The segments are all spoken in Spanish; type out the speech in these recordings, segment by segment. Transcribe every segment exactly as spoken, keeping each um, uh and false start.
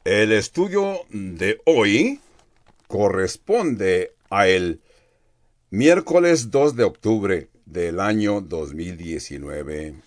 El estudio de hoy corresponde a el miércoles dos de octubre del año dos mil diecinueve.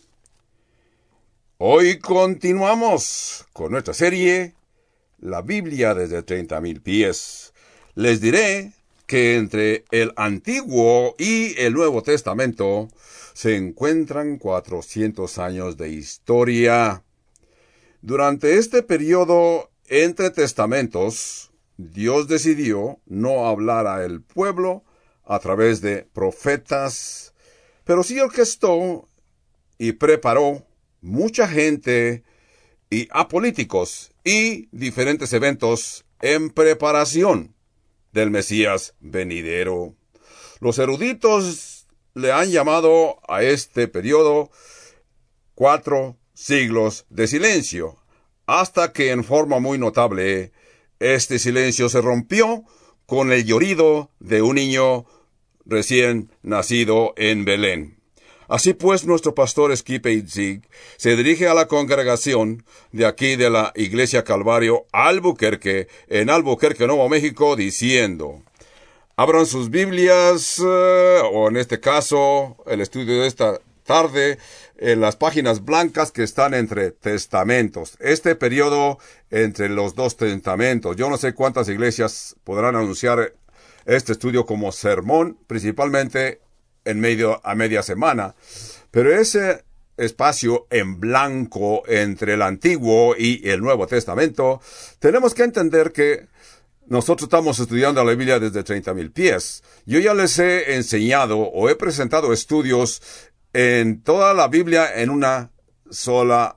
Hoy continuamos con nuestra serie La Biblia desde treinta mil pies. Les diré que entre el Antiguo y el Nuevo Testamento se encuentran cuatrocientos años de historia. Durante este periodo entre testamentos, Dios decidió no hablar al pueblo a través de profetas, pero sí orquestó y preparó mucha gente y a políticos y diferentes eventos en preparación del Mesías venidero. Los eruditos le han llamado a este periodo cuatro siglos de silencio, hasta que en forma muy notable este silencio se rompió con el llorido de un niño recién nacido en Belén. Así pues, nuestro pastor Skip Heitzig se dirige a la congregación de aquí de la Iglesia Calvario Albuquerque, en Albuquerque, Nuevo México, diciendo: abran sus Biblias, uh, o en este caso, el estudio de esta tarde, en las páginas blancas que están entre testamentos. Este periodo entre los dos testamentos. Yo no sé cuántas iglesias podrán anunciar este estudio como sermón, principalmente en medio a media semana. Pero ese espacio en blanco entre el Antiguo y el Nuevo Testamento, tenemos que entender que nosotros estamos estudiando la Biblia desde treinta mil pies. Yo ya les he enseñado o he presentado estudios en toda la Biblia en una sola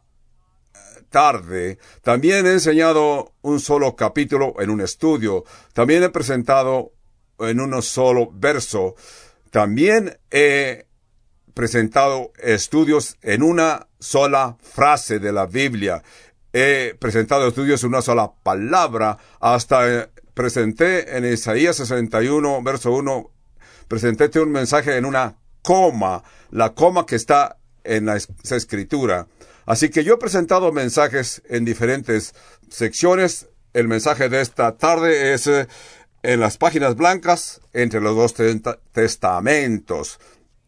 tarde. También he enseñado un solo capítulo en un estudio. También he presentado en un solo verso. También he presentado estudios en una sola frase de la Biblia. He presentado estudios en una sola palabra. Hasta eh, presenté en Isaías sesenta y uno, verso uno, presenté un mensaje en una coma, la coma que está en la esa escritura. Así que yo he presentado mensajes en diferentes secciones. El mensaje de esta tarde es eh, en las páginas blancas entre los dos testamentos.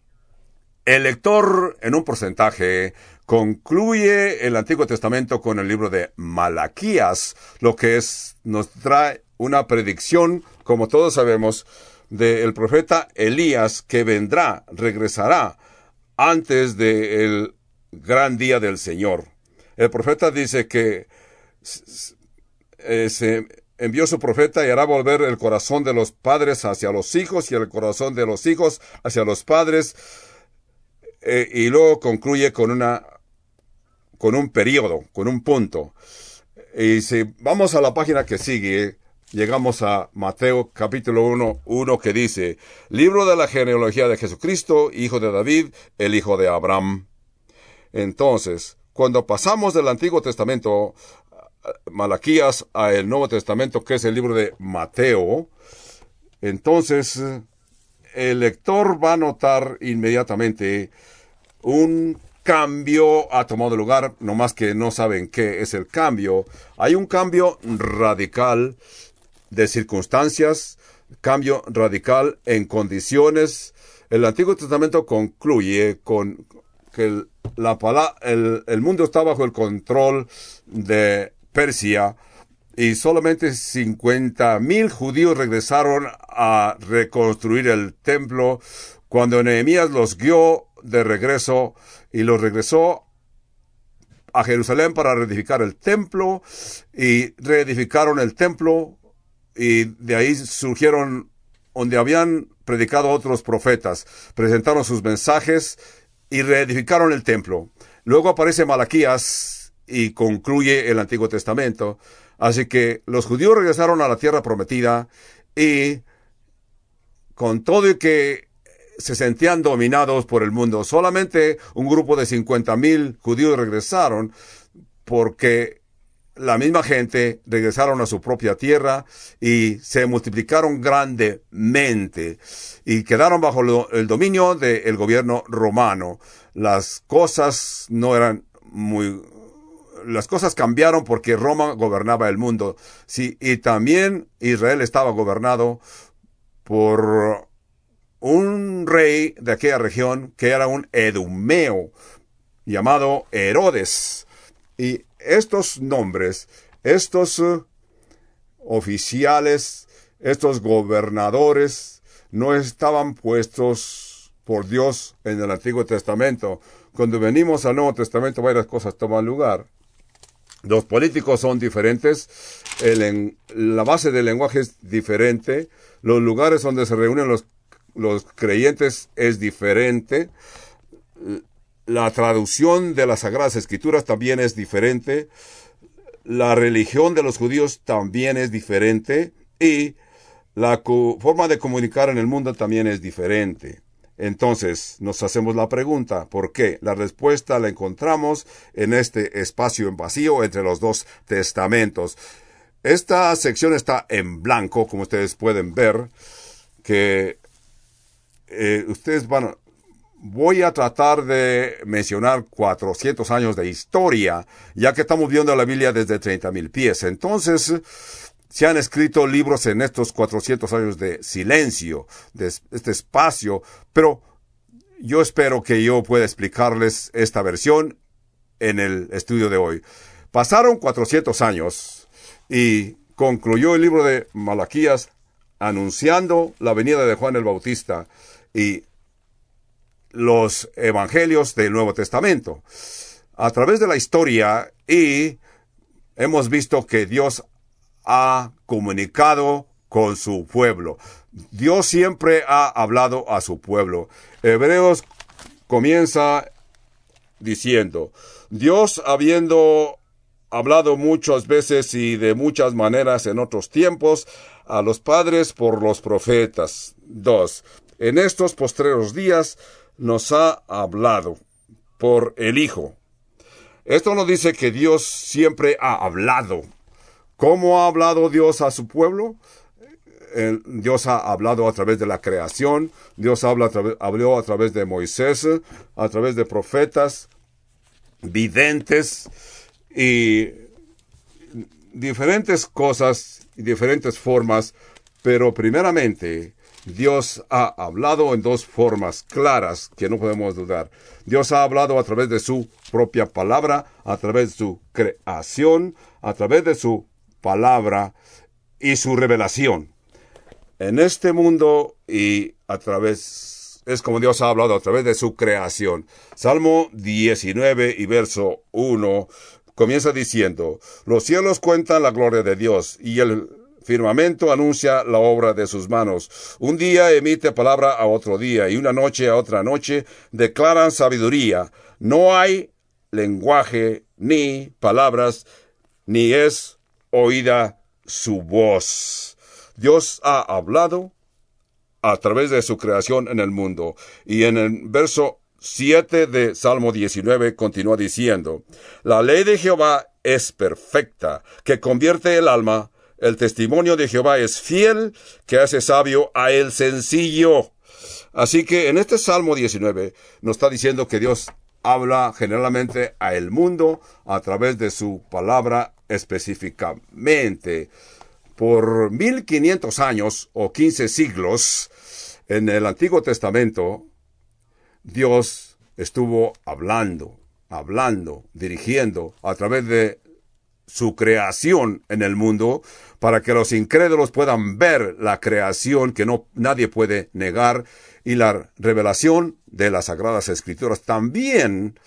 El lector, en un porcentaje, concluye el Antiguo Testamento con el libro de Malaquías, lo que es, nos trae una predicción, como todos sabemos, del profeta Elías, que vendrá, regresará antes del gran día del Señor. El profeta dice que eh, se envió su profeta y hará volver el corazón de los padres hacia los hijos y el corazón de los hijos hacia los padres, eh, y luego concluye con una con un periodo, con un punto. Y si vamos a la página que sigue, llegamos a Mateo capítulo uno, uno, que dice: libro de la genealogía de Jesucristo, hijo de David, el hijo de Abraham. Entonces, cuando pasamos del Antiguo Testamento, Malaquías, a el Nuevo Testamento, que es el libro de Mateo, entonces el lector va a notar inmediatamente un cambio ha tomado lugar, no más que no saben qué es el cambio. Hay un cambio radical de circunstancias, cambio radical en condiciones. El Antiguo Testamento concluye con que el, la pala, el, el mundo está bajo el control de Persia y solamente cincuenta mil judíos regresaron a reconstruir el templo cuando Nehemías los guió de regreso y los regresó a Jerusalén para reedificar el templo, y reedificaron el templo, y de ahí surgieron donde habían predicado otros profetas, presentaron sus mensajes y reedificaron el templo. Luego aparece Malaquías y concluye el Antiguo Testamento. Así que los judíos regresaron a la tierra prometida, y con todo y que se sentían dominados por el mundo, solamente un grupo de cincuenta mil judíos regresaron, porque la misma gente regresaron a su propia tierra y se multiplicaron grandemente y quedaron bajo lo, el dominio del gobierno romano. Las cosas no eran muy las cosas cambiaron porque Roma gobernaba el mundo. Sí, y también Israel estaba gobernado por un rey de aquella región que era un edumeo llamado Herodes. Y estos nombres, estos uh, oficiales, estos gobernadores, no estaban puestos por Dios en el Antiguo Testamento. Cuando venimos al Nuevo Testamento, varias cosas toman lugar. Los políticos son diferentes, el, la base del lenguaje es diferente, los lugares donde se reúnen los, los creyentes es diferente, la traducción de las Sagradas Escrituras también es diferente, la religión de los judíos también es diferente, y la forma de comunicar en el mundo también es diferente. Entonces, nos hacemos la pregunta, ¿por qué? La respuesta la encontramos en este espacio en vacío entre los dos testamentos. Esta sección está en blanco, como ustedes pueden ver, que eh, ustedes van a... Voy a tratar de mencionar cuatrocientos años de historia, ya que estamos viendo la Biblia desde treinta mil pies. Entonces, se han escrito libros en estos cuatrocientos años de silencio, de este espacio, pero yo espero que yo pueda explicarles esta versión en el estudio de hoy. Pasaron cuatrocientos años y concluyó el libro de Malaquías anunciando la venida de Juan el Bautista y los evangelios del Nuevo Testamento. A través de la historia, y hemos visto que Dios ha comunicado con su pueblo. Dios siempre ha hablado a su pueblo. Hebreos comienza diciendo, Dios habiendo hablado muchas veces y de muchas maneras en otros tiempos a los padres por los profetas. Dos, en estos postreros días nos ha hablado por el Hijo. Esto nos dice que Dios siempre ha hablado. ¿Cómo ha hablado Dios a su pueblo? El, Dios ha hablado a través de la creación, Dios habla a través, habló a través de Moisés, a través de profetas, videntes y diferentes cosas y diferentes formas, pero primeramente Dios ha hablado en dos formas claras que no podemos dudar. Dios ha hablado a través de su propia palabra, a través de su creación, a través de su palabra y su revelación. En este mundo y a través, es como Dios ha hablado a través de su creación. Salmo diecinueve y verso uno comienza diciendo, los cielos cuentan la gloria de Dios y el firmamento anuncia la obra de sus manos. Un día emite palabra a otro día y una noche a otra noche declaran sabiduría. No hay lenguaje ni palabras, ni es oída su voz. Dios ha hablado a través de su creación en el mundo. Y en el verso siete de Salmo diecinueve continúa diciendo, la ley de Jehová es perfecta, que convierte el alma. El testimonio de Jehová es fiel, que hace sabio a el sencillo. Así que en este Salmo diecinueve nos está diciendo que Dios habla generalmente a el mundo a través de su palabra específicamente. Por mil quinientos años o quince siglos en el Antiguo Testamento, Dios estuvo hablando, hablando, dirigiendo a través de su creación en el mundo, para que los incrédulos puedan ver la creación que no nadie puede negar, y la revelación de las Sagradas Escrituras. También,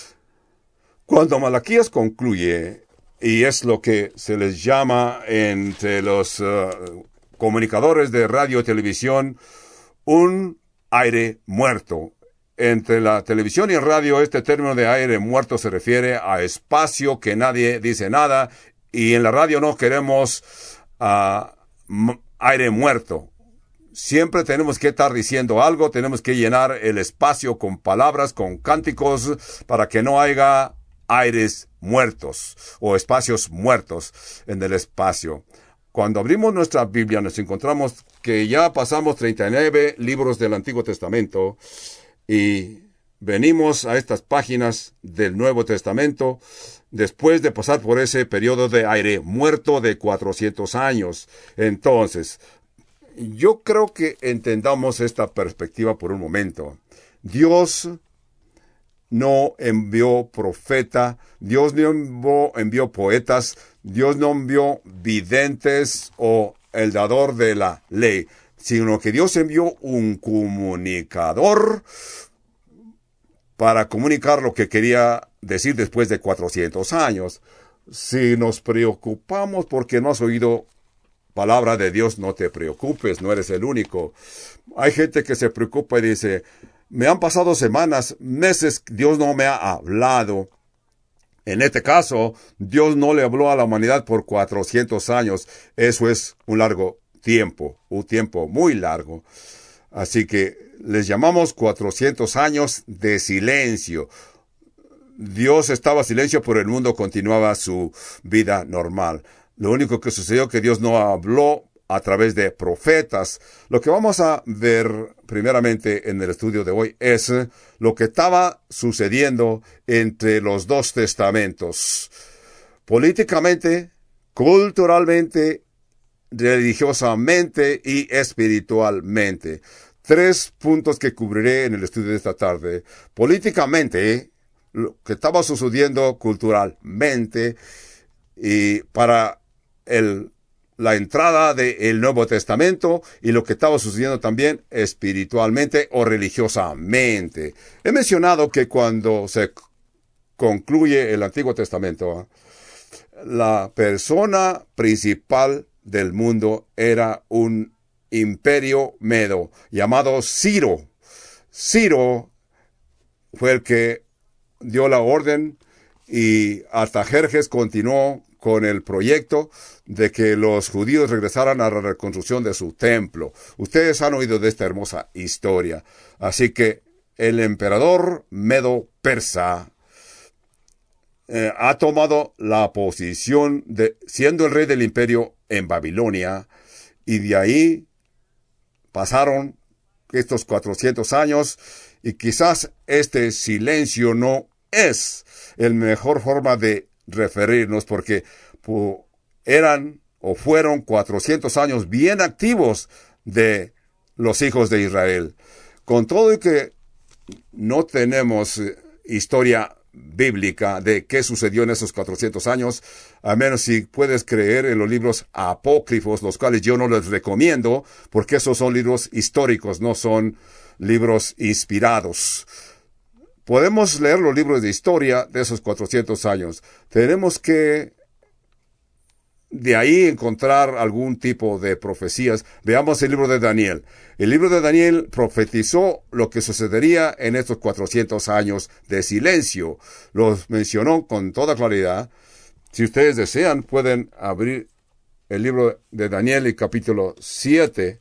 cuando Malaquías concluye, y es lo que se les llama entre los uh, comunicadores de radio y televisión, un aire muerto. Entre la televisión y el radio, este término de aire muerto se refiere a espacio que nadie dice nada, y en la radio no queremos uh, m- aire muerto. Siempre tenemos que estar diciendo algo, tenemos que llenar el espacio con palabras, con cánticos, para que no haya aires muertos o espacios muertos en el espacio. Cuando abrimos nuestra Biblia nos encontramos que ya pasamos treinta y nueve libros del Antiguo Testamento, y venimos a estas páginas del Nuevo Testamento después de pasar por ese periodo de aire muerto de cuatrocientos años. Entonces, yo creo que entendamos esta perspectiva por un momento. Dios no envió profeta, Dios no envió, envió poetas, Dios no envió videntes o el dador de la ley, sino que Dios envió un comunicador para comunicar lo que quería decir después de cuatrocientos años. Si nos preocupamos porque no has oído palabra de Dios, no te preocupes, no eres el único. Hay gente que se preocupa y dice, me han pasado semanas, meses, Dios no me ha hablado. En este caso, Dios no le habló a la humanidad por cuatrocientos años. Eso es un largo tiempo, un tiempo muy largo. Así que les llamamos cuatrocientos años de silencio. Dios estaba en silencio, pero el mundo continuaba su vida normal. Lo único que sucedió es que Dios no habló a través de profetas. Lo que vamos a ver primeramente en el estudio de hoy es lo que estaba sucediendo entre los dos testamentos. Políticamente, culturalmente, religiosamente y espiritualmente. Tres puntos que cubriré en el estudio de esta tarde. Políticamente, lo que estaba sucediendo culturalmente y para el, la entrada del Nuevo Testamento y lo que estaba sucediendo también espiritualmente o religiosamente. He mencionado que cuando se concluye el Antiguo Testamento, la persona principal del mundo era un imperio medo llamado Ciro. Ciro fue el que dio la orden y Artajerjes continuó con el proyecto de que los judíos regresaran a la reconstrucción de su templo. Ustedes han oído de esta hermosa historia. Así que el emperador medo persa eh, ha tomado la posición de siendo el rey del imperio en Babilonia, y de ahí pasaron estos cuatrocientos años, y quizás este silencio no es la mejor forma de referirnos, porque pu, eran o fueron cuatrocientos años bien activos de los hijos de Israel. Con todo y que no tenemos eh, historia bíblica de qué sucedió en esos cuatrocientos años, a menos si puedes creer en los libros apócrifos, los cuales yo no les recomiendo, porque esos son libros históricos, no son libros inspirados. Podemos leer los libros de historia de esos cuatrocientos años. Tenemos que de ahí encontrar algún tipo de profecías. Veamos el libro de Daniel. El libro de Daniel profetizó lo que sucedería en estos cuatrocientos años de silencio. Los mencionó con toda claridad. Si ustedes desean, pueden abrir el libro de Daniel y capítulo siete.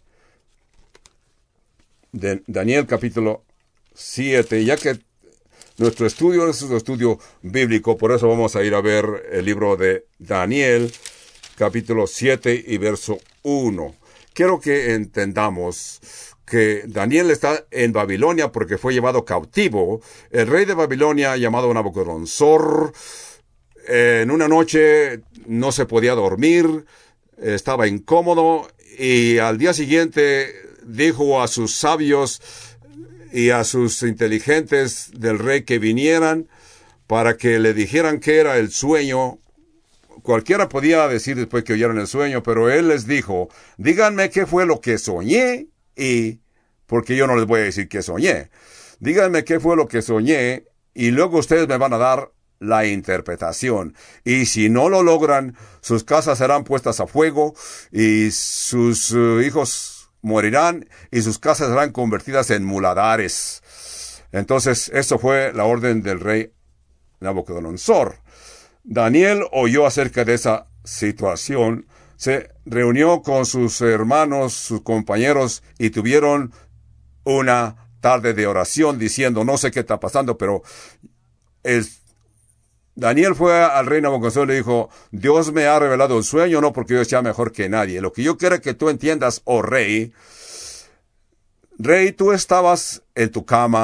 De Daniel capítulo siete, ya que nuestro estudio es un estudio bíblico, por eso vamos a ir a ver el libro de Daniel, capítulo siete y verso uno. Quiero que entendamos que Daniel está en Babilonia porque fue llevado cautivo. El rey de Babilonia, llamado Nabucodonosor, en una noche no se podía dormir, estaba incómodo, y al día siguiente dijo a sus sabios y a sus inteligentes del rey que vinieran para que le dijeran qué era el sueño. Cualquiera podía decir después que oyeran el sueño, pero él les dijo, díganme qué fue lo que soñé, y porque yo no les voy a decir qué soñé. Díganme qué fue lo que soñé, y luego ustedes me van a dar la interpretación. Y si no lo logran, sus casas serán puestas a fuego, y sus uh, hijos morirán, y sus casas serán convertidas en muladares. Entonces, eso fue la orden del rey Nabucodonosor. Daniel oyó acerca de esa situación, se reunió con sus hermanos, sus compañeros, y tuvieron una tarde de oración diciendo, no sé qué está pasando, pero el Daniel fue al rey Nabucodonosor y le dijo, Dios me ha revelado el sueño, no porque yo sea mejor que nadie. Lo que yo quiero que tú entiendas, oh rey, rey, tú estabas en tu cama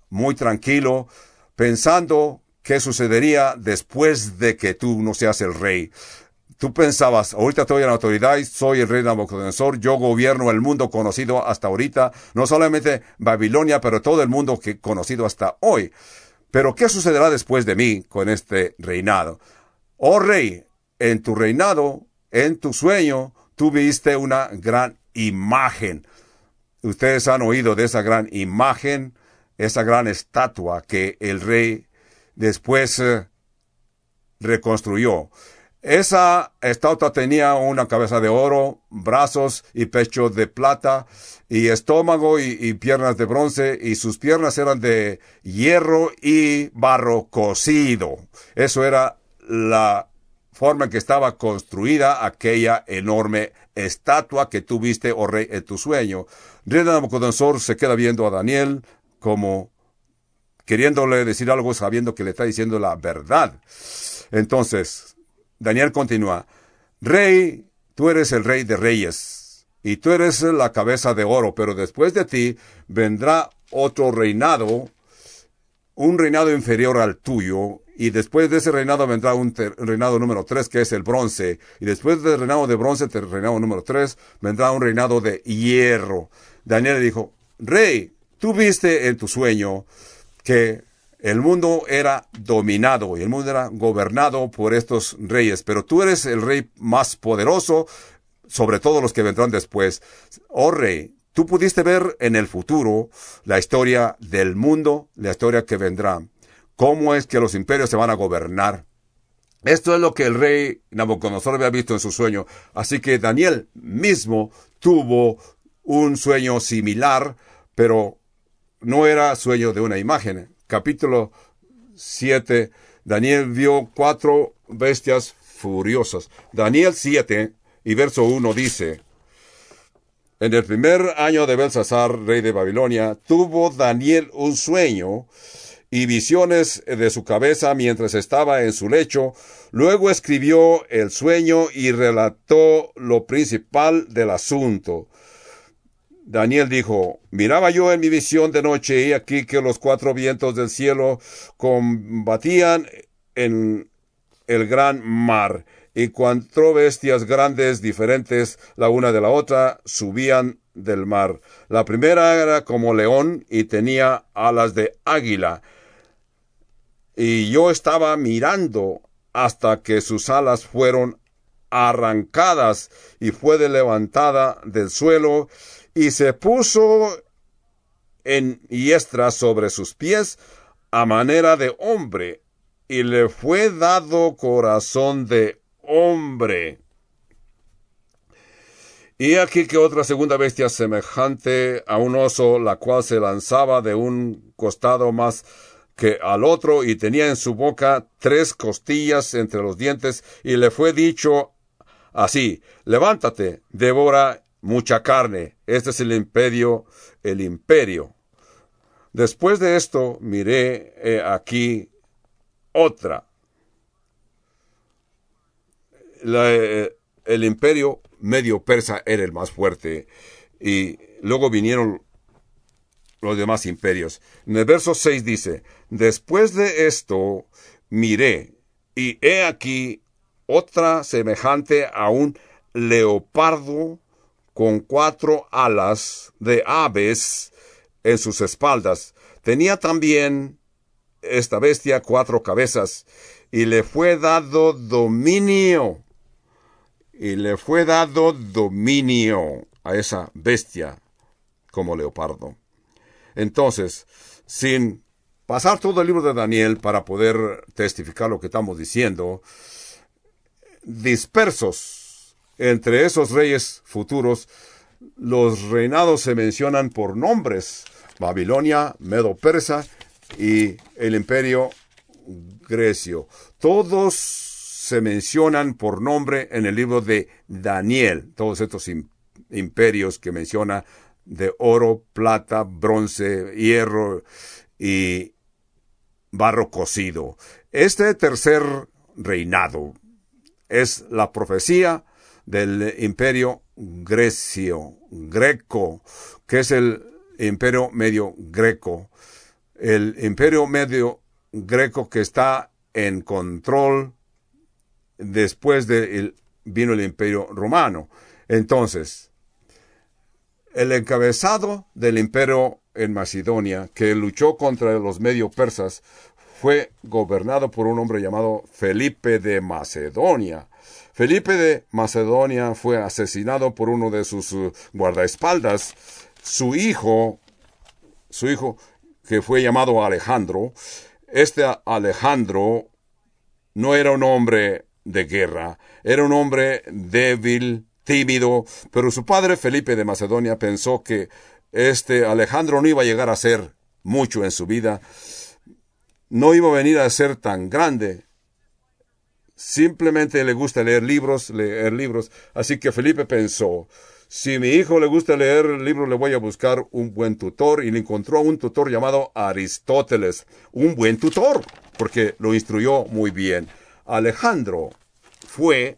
muy tranquilo, pensando qué sucedería después de que tú no seas el rey. Tú pensabas, ahorita estoy en la autoridad, soy el rey Nabucodonosor, yo gobierno el mundo conocido hasta ahorita, no solamente Babilonia, pero todo el mundo que conocido hasta hoy. Pero ¿qué sucederá después de mí con este reinado? Oh rey, en tu reinado, en tu sueño, tú viste una gran imagen. Ustedes han oído de esa gran imagen, esa gran estatua que el rey después eh, reconstruyó. Esa estatua tenía una cabeza de oro, brazos y pecho de plata, y estómago y, y piernas de bronce, y sus piernas eran de hierro y barro cocido. Eso era la forma en que estaba construida aquella enorme estatua que tú viste, oh rey, en tu sueño. Rey Nabucodonosor se queda viendo a Daniel como queriéndole decir algo, sabiendo que le está diciendo la verdad. Entonces, Daniel continúa, Rey, tú eres el rey de reyes, y tú eres la cabeza de oro, pero después de ti vendrá otro reinado, un reinado inferior al tuyo, y después de ese reinado vendrá un reinado número tres, que es el bronce, y después del reinado de bronce, el reinado número tres, vendrá un reinado de hierro. Daniel le dijo, Rey, tú viste en tu sueño que el mundo era dominado y el mundo era gobernado por estos reyes, pero tú eres el rey más poderoso sobre todos los que vendrán después. Oh rey, tú pudiste ver en el futuro la historia del mundo, la historia que vendrá. ¿Cómo es que los imperios se van a gobernar? Esto es lo que el rey Nabucodonosor había visto en su sueño. Así que Daniel mismo tuvo un sueño similar, pero no era sueño de una imagen. Capítulo siete, Daniel vio cuatro bestias furiosas. Daniel siete y verso uno dice, en el primer año de Belsasar, rey de Babilonia, tuvo Daniel un sueño y visiones de su cabeza mientras estaba en su lecho. Luego escribió el sueño y relató lo principal del asunto. Daniel dijo, miraba yo en mi visión de noche, y aquí que los cuatro vientos del cielo combatían en el gran mar, y cuatro bestias grandes, diferentes la una de la otra, subían del mar. La primera era como león y tenía alas de águila, y yo estaba mirando hasta que sus alas fueron arrancadas y fue levantada del suelo, y se puso en hiestra sobre sus pies a manera de hombre, y le fue dado corazón de hombre. Y aquí que otra segunda bestia semejante a un oso, la cual se lanzaba de un costado más que al otro, y tenía en su boca tres costillas entre los dientes, y le fue dicho así, levántate, devora mucha carne. Este es el imperio, el imperio. Después de esto, miré eh, aquí otra. La, eh, el imperio medio persa era el más fuerte, y luego vinieron los demás imperios. En el verso seis dice, después de esto miré, y he aquí otra semejante a un leopardo con cuatro alas de aves en sus espaldas. Tenía también esta bestia cuatro cabezas, y le fue dado dominio, y le fue dado dominio a esa bestia como leopardo. Entonces, sin pasar todo el libro de Daniel para poder testificar lo que estamos diciendo, dispersos entre esos reyes futuros, los reinados se mencionan por nombres: Babilonia, Medo-Persa y el imperio grecio. Todos se mencionan por nombre en el libro de Daniel. Todos estos imperios que menciona, de oro, plata, bronce, hierro y barro cocido. Este tercer reinado es la profecía del imperio grecio, greco, que es el imperio medio greco. el imperio medio greco que está en control después de el, vino el imperio romano. Entonces, el encabezado del imperio en Macedonia, que luchó contra los medio persas, fue gobernado por un hombre llamado Felipe de Macedonia. Felipe de Macedonia fue asesinado por uno de sus uh, guardaespaldas. Su hijo, su hijo, que fue llamado Alejandro, este Alejandro no era un hombre de guerra, era un hombre débil, tímido, pero su padre Felipe de Macedonia pensó que este Alejandro no iba a llegar a ser mucho en su vida, no iba a venir a ser tan grande. Simplemente le gusta leer libros, leer libros. Así que Felipe pensó, si a mi hijo le gusta leer libros, le voy a buscar un buen tutor. Y le encontró un tutor llamado Aristóteles. Un buen tutor, porque lo instruyó muy bien. Alejandro fue,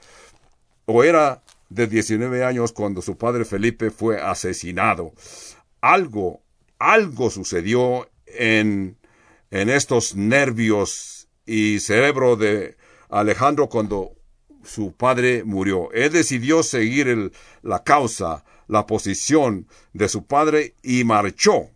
o era de diecinueve años cuando su padre Felipe fue asesinado. Algo, algo sucedió en, en estos nervios y cerebro de Alejandro cuando su padre murió. Él decidió seguir el, la causa, la posición de su padre y marchó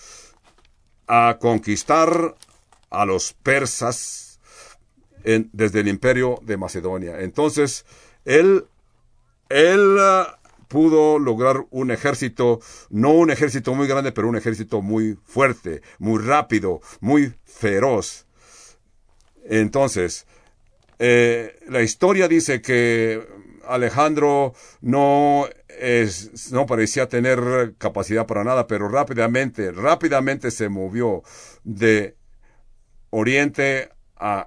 a conquistar a los persas en, desde el imperio de Macedonia. Entonces, él, él uh, pudo lograr un ejército, no un ejército muy grande, pero un ejército muy fuerte, muy rápido, muy feroz. Entonces, Eh, la historia dice que Alejandro no, es, no parecía tener capacidad para nada, pero rápidamente, rápidamente se movió de oriente a,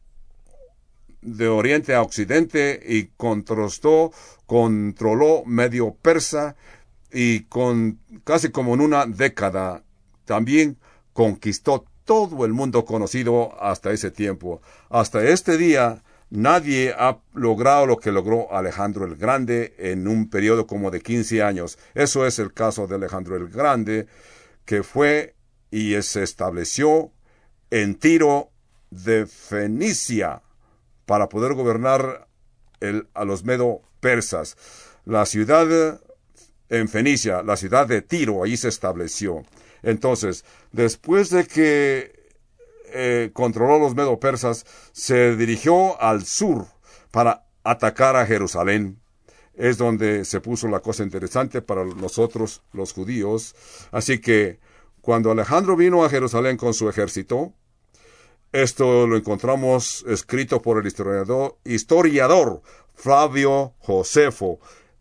de oriente a occidente y contrastó, controló medio persa y con, casi como en una década también conquistó todo el mundo conocido hasta ese tiempo. Hasta este día, nadie ha logrado lo que logró Alejandro el Grande en un periodo como de quince años. Eso es el caso de Alejandro el Grande, que fue y se estableció en Tiro de Fenicia para poder gobernar el, a los medo persas. La ciudad en Fenicia, la ciudad de Tiro, allí se estableció. Entonces, después de que eh, controló los medo-persas, se dirigió al sur para atacar a Jerusalén. Es donde se puso la cosa interesante para nosotros, los judíos. Así que, cuando Alejandro vino a Jerusalén con su ejército, esto lo encontramos escrito por el historiador, historiador Flavio Josefo.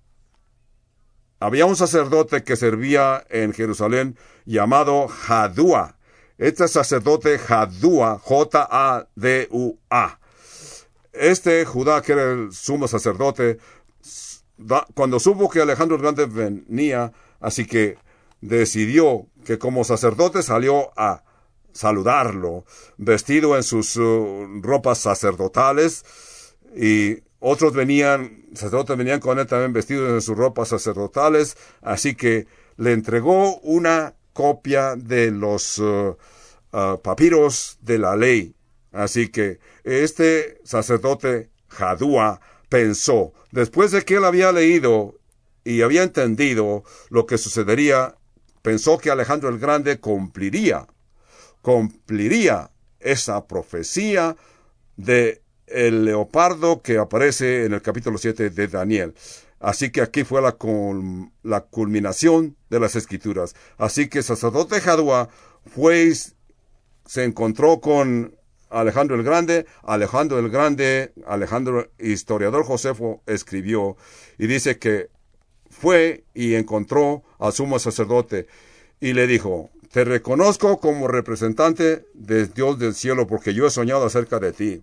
Había un sacerdote que servía en Jerusalén llamado Jadúa. Este sacerdote Jadúa, J A D U A. Este Judá, que era el sumo sacerdote, cuando supo que Alejandro el Grande venía, así que decidió que como sacerdote salió a saludarlo, vestido en sus uh, ropas sacerdotales, y otros venían, sacerdotes venían con él también vestidos en sus ropas sacerdotales, así que le entregó una copia de los uh, uh, papiros de la ley. Así que este sacerdote Jadúa pensó, después de que él había leído y había entendido lo que sucedería, pensó que Alejandro el Grande cumpliría, cumpliría esa profecía de el leopardo que aparece en el capítulo siete de Daniel. Así que aquí fue la, cul la culminación de las escrituras. Así que el sacerdote Jadúa fue, se encontró con Alejandro el Grande. Alejandro el Grande, Alejandro, historiador Josefo, escribió y dice que fue y encontró al sumo sacerdote y le dijo: te reconozco como representante de Dios del cielo porque yo he soñado acerca de ti.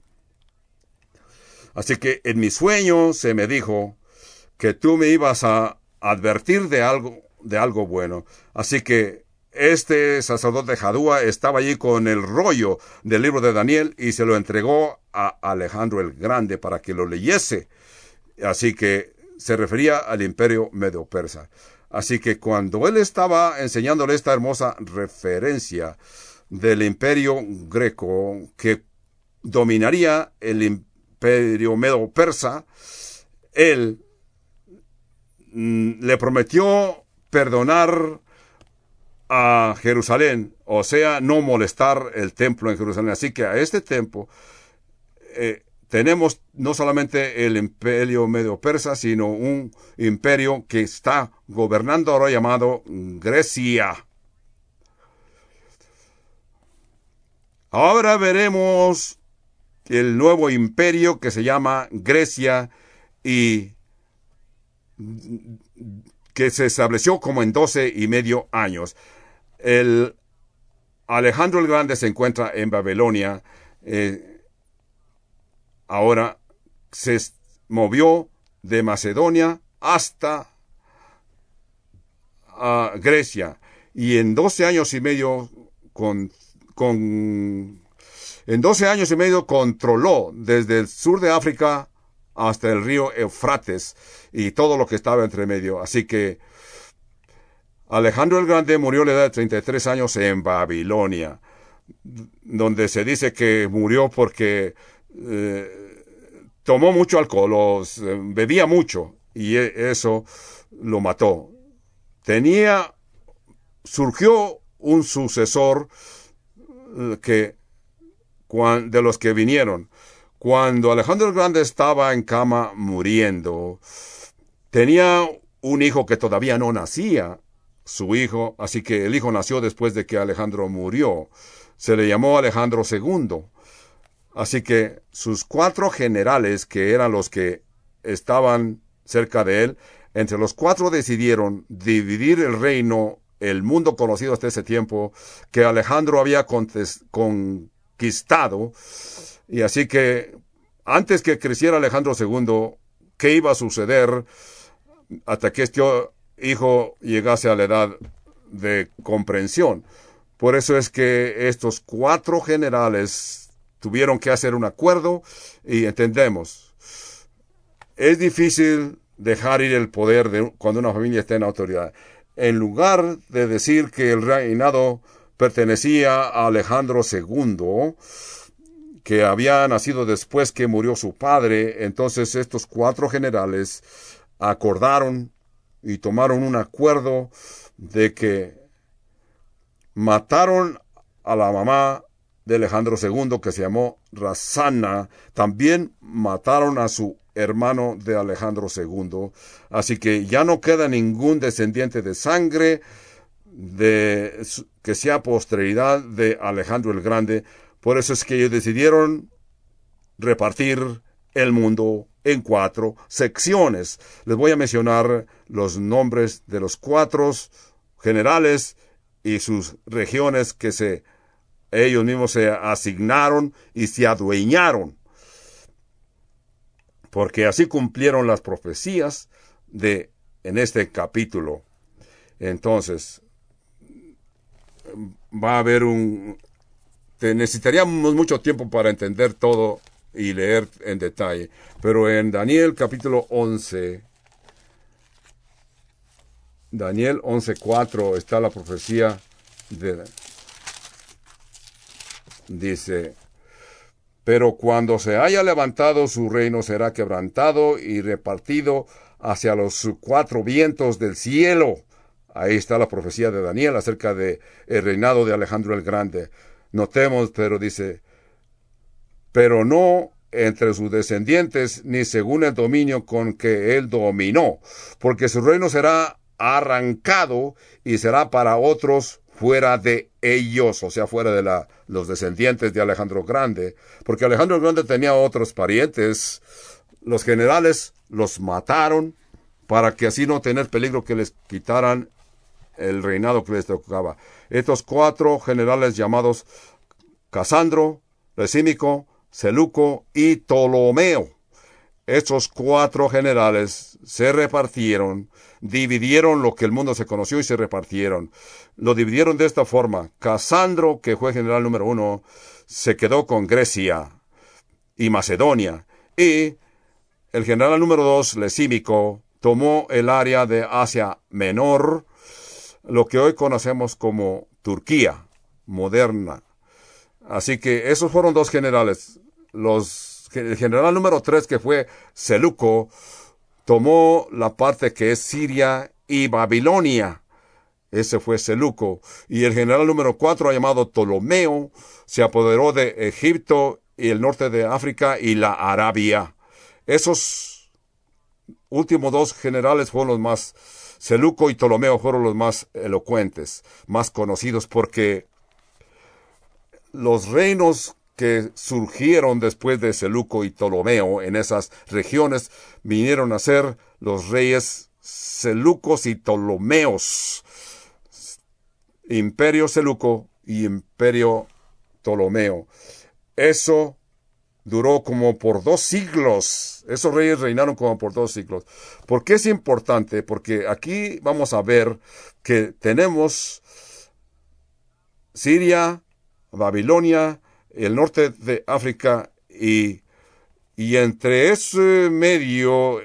Así que en mi sueño se me dijo que tú me ibas a advertir de algo, de algo bueno. Así que este sacerdote Jadúa estaba allí con el rollo del libro de Daniel y se lo entregó a Alejandro el Grande para que lo leyese. Así que se refería al imperio medo-persa. Así que cuando él estaba enseñándole esta hermosa referencia del imperio greco que dominaría el imperio medo-persa, él mm, le prometió perdonar a Jerusalén, o sea, no molestar el templo en Jerusalén. Así que a este tiempo eh, tenemos no solamente el imperio medo-persa, sino un imperio que está gobernando ahora llamado Grecia. Ahora veremos el nuevo imperio que se llama Grecia y que se estableció como en doce y medio años. El Alejandro el Grande se encuentra en Babilonia. Eh, ahora se movió de Macedonia hasta uh, Grecia. Y en doce años y medio, con, con, en doce años y medio controló desde el sur de África hasta el río Eufrates y todo lo que estaba entre medio. Así que Alejandro el Grande murió a la edad de treinta y tres años en Babilonia, donde se dice que murió porque eh, tomó mucho alcohol, o eh, bebía mucho, y eso lo mató. Tenía, surgió un sucesor eh, que, cuan, de los que vinieron. Cuando Alejandro el Grande estaba en cama muriendo, tenía un hijo que todavía no nacía, su hijo, así que el hijo nació después de que Alejandro murió. Se le llamó Alejandro segundo. Así que sus cuatro generales, que eran los que estaban cerca de él, entre los cuatro decidieron dividir el reino, el mundo conocido hasta ese tiempo, que Alejandro había conquistado. Y así que, antes que creciera Alejandro segundo, ¿qué iba a suceder hasta que este hijo llegase a la edad de comprensión? Por eso es que estos cuatro generales tuvieron que hacer un acuerdo, y entendemos, es difícil dejar ir el poder de cuando una familia está en autoridad. En lugar de decir que el reinado pertenecía a Alejandro segundo, que había nacido después que murió su padre, entonces estos cuatro generales acordaron y tomaron un acuerdo de que mataron a la mamá de Alejandro segundo, que se llamó Razana. También mataron a su hermano de Alejandro segundo. Así que ya no queda ningún descendiente de sangre de que sea posteridad de Alejandro el Grande. Por eso es que ellos decidieron repartir el mundo en cuatro secciones. Les voy a mencionar los nombres de los cuatro generales y sus regiones que se ellos mismos se asignaron y se adueñaron, porque así cumplieron las profecías de en este capítulo. Entonces va a haber un te necesitaríamos mucho tiempo para entender todo y leer en detalle, pero en Daniel capítulo once, Daniel once cuatro, está la profecía de, dice: pero cuando se haya levantado, su reino será quebrantado y repartido hacia los cuatro vientos del cielo. Ahí está la profecía de Daniel acerca de el reinado de Alejandro el Grande. Notemos, pero dice, pero no entre sus descendientes, ni según el dominio con que él dominó, porque su reino será arrancado y será para otros fuera de ellos, o sea, fuera de la, los descendientes de Alejandro Grande, porque Alejandro Grande tenía otros parientes. Los generales los mataron para que así no tener peligro que les quitaran el reinado que les tocaba. Estos cuatro generales llamados Casandro, Lesímico, Seleuco y Ptolomeo. Estos cuatro generales se repartieron, dividieron lo que el mundo se conoció y se repartieron. Lo dividieron de esta forma. Casandro, que fue general número uno, se quedó con Grecia y Macedonia. Y el general número dos, Lesímico, tomó el área de Asia Menor, lo que hoy conocemos como Turquía. moderna. Así que esos fueron dos generales. Los, el general número tres, que fue Seleuco, tomó la parte que es Siria y Babilonia. Ese fue Seleuco. Y el general número cuatro, llamado Ptolomeo, se apoderó de Egipto y el norte de África y la Arabia. Esos últimos dos generales fueron los más, Seleuco y Ptolomeo fueron los más elocuentes, más conocidos, porque los reinos que surgieron después de Seleuco y Ptolomeo en esas regiones vinieron a ser los reyes Seleucos y Ptolomeos. Imperio Seleuco y Imperio Ptolomeo. Eso duró como por dos siglos. Esos reyes reinaron como por dos siglos. ¿Por qué es importante? Porque aquí vamos a ver que tenemos Siria, Babilonia, el norte de África, y, y entre ese medio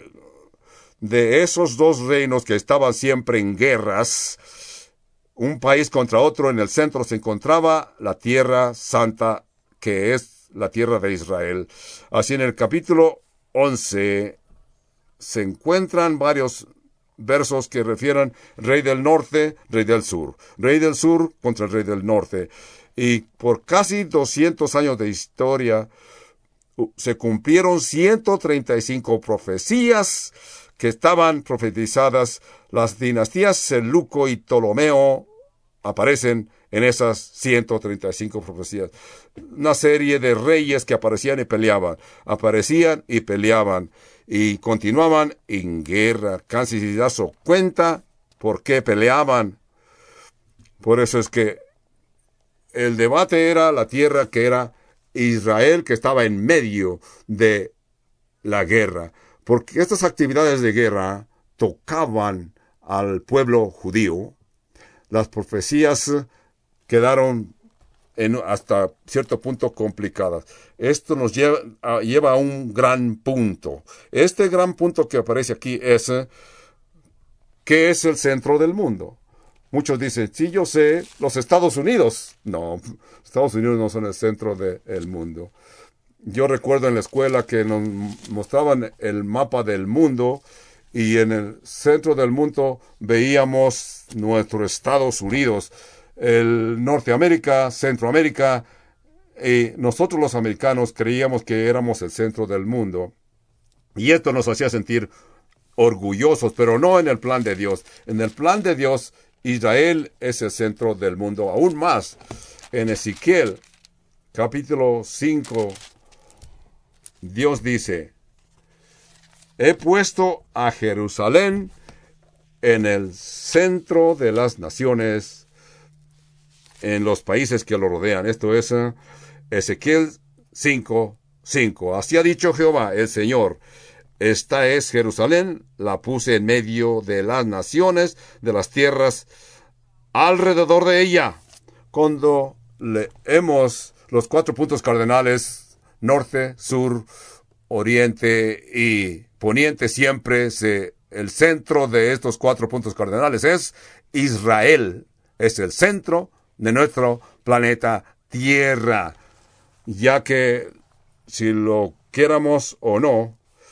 de esos dos reinos que estaban siempre en guerras, un país contra otro, en el centro se encontraba la tierra santa, que es la tierra de Israel. Así, en el capítulo once se encuentran varios versos que refieren rey del norte, rey del sur, rey del sur contra el rey del norte. Y por casi doscientos años de historia se cumplieron ciento treinta y cinco profecías que estaban profetizadas. Las dinastías Seleuco y Ptolomeo aparecen en esas ciento treinta y cinco profecías. Una serie de reyes que aparecían y peleaban, aparecían y peleaban, y continuaban en guerra. Casi se da su cuenta por qué peleaban. Por eso es que el debate era la tierra que era Israel, que estaba en medio de la guerra. Porque estas actividades de guerra tocaban al pueblo judío. Las profecías quedaron en, hasta cierto punto complicadas. Esto nos lleva a, lleva a un gran punto. Este gran punto que aparece aquí es, ¿qué es el centro del mundo? Muchos dicen, sí, yo sé, los Estados Unidos. No, Estados Unidos no son el centro del mundo. Yo recuerdo en la escuela que nos mostraban el mapa del mundo, y en el centro del mundo veíamos nuestros Estados Unidos, el Norteamérica, Centroamérica, y nosotros los americanos creíamos que éramos el centro del mundo. Y esto nos hacía sentir orgullosos, pero no en el plan de Dios. En el plan de Dios, Israel es el centro del mundo. Aún más, en Ezequiel, capítulo cinco, Dios dice, he puesto a Jerusalén en el centro de las naciones, en los países que lo rodean. Esto es uh, Ezequiel cinco, cinco. Así ha dicho Jehová, el Señor. Esta es Jerusalén, la puse en medio de las naciones, de las tierras alrededor de ella. Cuando leemos los cuatro puntos cardenales, norte, sur, oriente y poniente, siempre se, el centro de estos cuatro puntos cardenales es Israel. Es el centro de nuestro planeta Tierra. Ya que, si lo quieramos o no,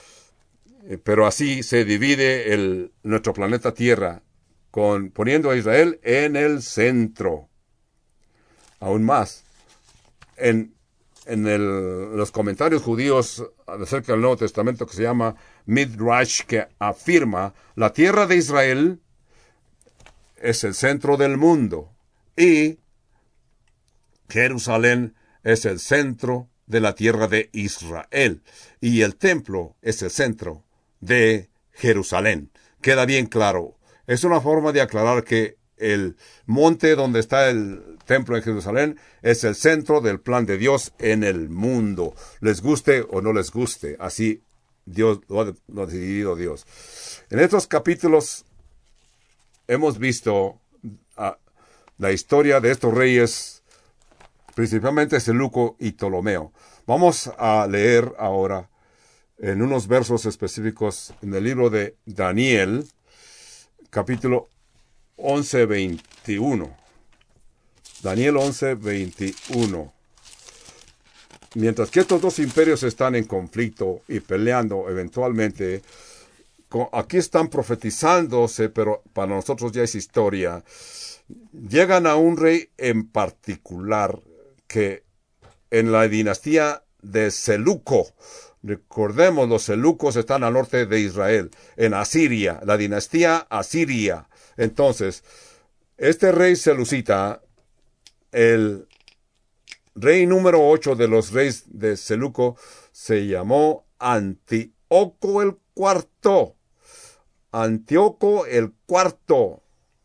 pero así se divide el, nuestro planeta Tierra, con, poniendo a Israel en el centro. Aún más, en, en el, los comentarios judíos acerca del Nuevo Testamento, que se llama Midrash, que afirma, la tierra de Israel es el centro del mundo, y Jerusalén es el centro de la tierra de Israel, y el templo es el centro de Jerusalén. Queda bien claro. Es una forma de aclarar que el monte donde está el templo de Jerusalén es el centro del plan de Dios en el mundo. Les guste o no les guste, así Dios lo ha, lo ha decidido Dios. En estos capítulos hemos visto uh, la historia de estos reyes, principalmente Seleuco y Ptolomeo. Vamos a leer ahora en unos versos específicos en el libro de Daniel, capítulo once, veintiuno. Daniel once, veintiuno. Mientras que estos dos imperios están en conflicto y peleando eventualmente, aquí están profetizándose, pero para nosotros ya es historia. Llegan a un rey en particular que en la dinastía de Seleuco, recordemos, los Seleucos están al norte de Israel, en Asiria, la dinastía asiria. Entonces, este rey seleucita, el rey número ocho de los reyes de Seleuco, se llamó Antíoco el cuarto. Antíoco el cuarto,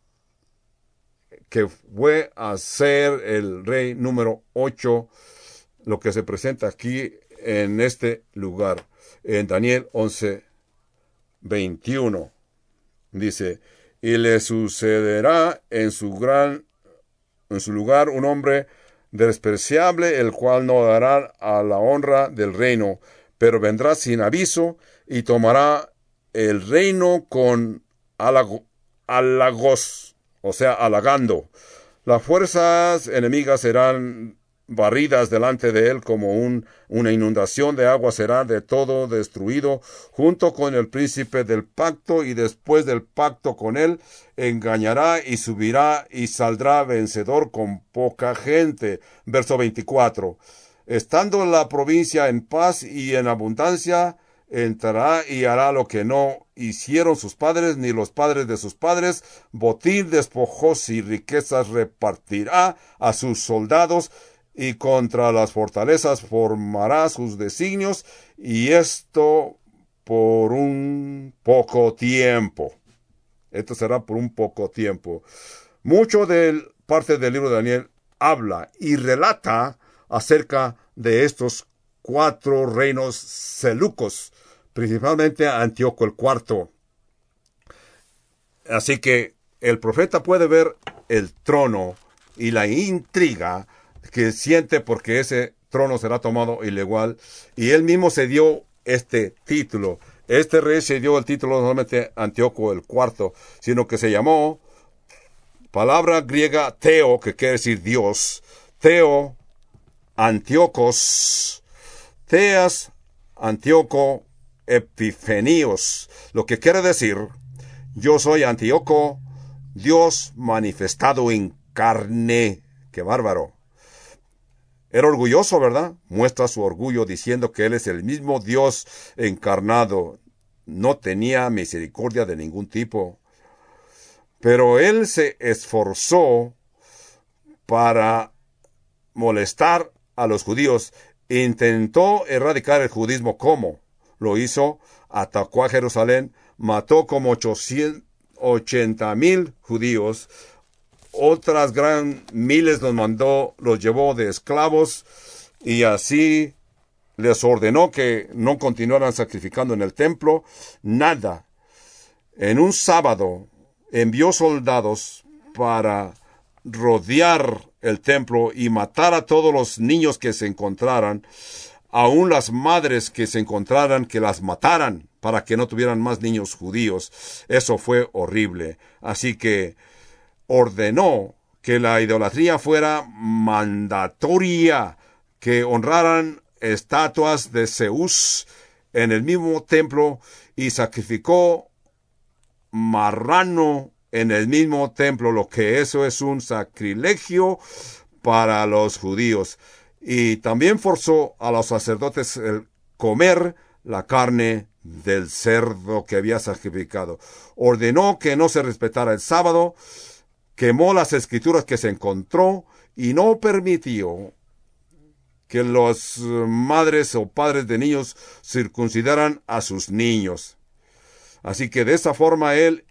que fue a ser el rey número ocho, lo que se presenta aquí en este lugar, en Daniel once, veintiuno. Dice, y le sucederá en su gran, en su lugar un hombre despreciable, el cual no dará a la honra del reino, pero vendrá sin aviso y tomará el reino con halago, halagos, o sea, halagando. Las fuerzas enemigas serán barridas delante de él como un, una inundación de agua, será de todo destruido, junto con el príncipe del pacto, y después del pacto con él, engañará y subirá y saldrá vencedor con poca gente. Verso veinticuatro. Estando la provincia en paz y en abundancia, entrará y hará lo que no hicieron sus padres ni los padres de sus padres, botín, despojos y riquezas repartirá a sus soldados, y contra las fortalezas formará sus designios, y esto por un poco tiempo. Esto será por un poco tiempo. Mucho de parte del libro de Daniel habla y relata acerca de estos cuatro reinos seleucos, principalmente Antíoco el cuarto. Así que el profeta puede ver el trono y la intriga que siente porque ese trono será tomado ilegal, y él mismo se dio este título. Este rey se dio el título no solamente Antíoco el cuarto, sino que se llamó, palabra griega Theo, que quiere decir Dios, Theo Antíocos, Theas Antíoco Epifenios, lo que quiere decir, yo soy Antíoco, Dios manifestado en carne. ¡Qué bárbaro! Era orgulloso, ¿verdad? Muestra su orgullo diciendo que él es el mismo Dios encarnado. No tenía misericordia de ningún tipo. Pero él se esforzó para molestar a los judíos. Intentó erradicar el judismo. ¿Cómo? Lo hizo, atacó a Jerusalén, mató como ochenta mil judíos. Otras gran miles los mandó, los llevó de esclavos, y así les ordenó que no continuaran sacrificando en el templo, nada. En un sábado envió soldados para rodear el templo y matar a todos los niños que se encontraran, aun las madres que se encontraran, que las mataran para que no tuvieran más niños judíos. Eso fue horrible. Así que ordenó que la idolatría fuera mandatoria, que honraran estatuas de Zeus en el mismo templo, y sacrificó marrano en el mismo templo, lo que eso es un sacrilegio para los judíos. Y también forzó a los sacerdotes a comer la carne del cerdo que había sacrificado. Ordenó que no se respetara el sábado, quemó las escrituras que se encontró y no permitió que las madres o padres de niños circuncidaran a sus niños. Así que de esa forma él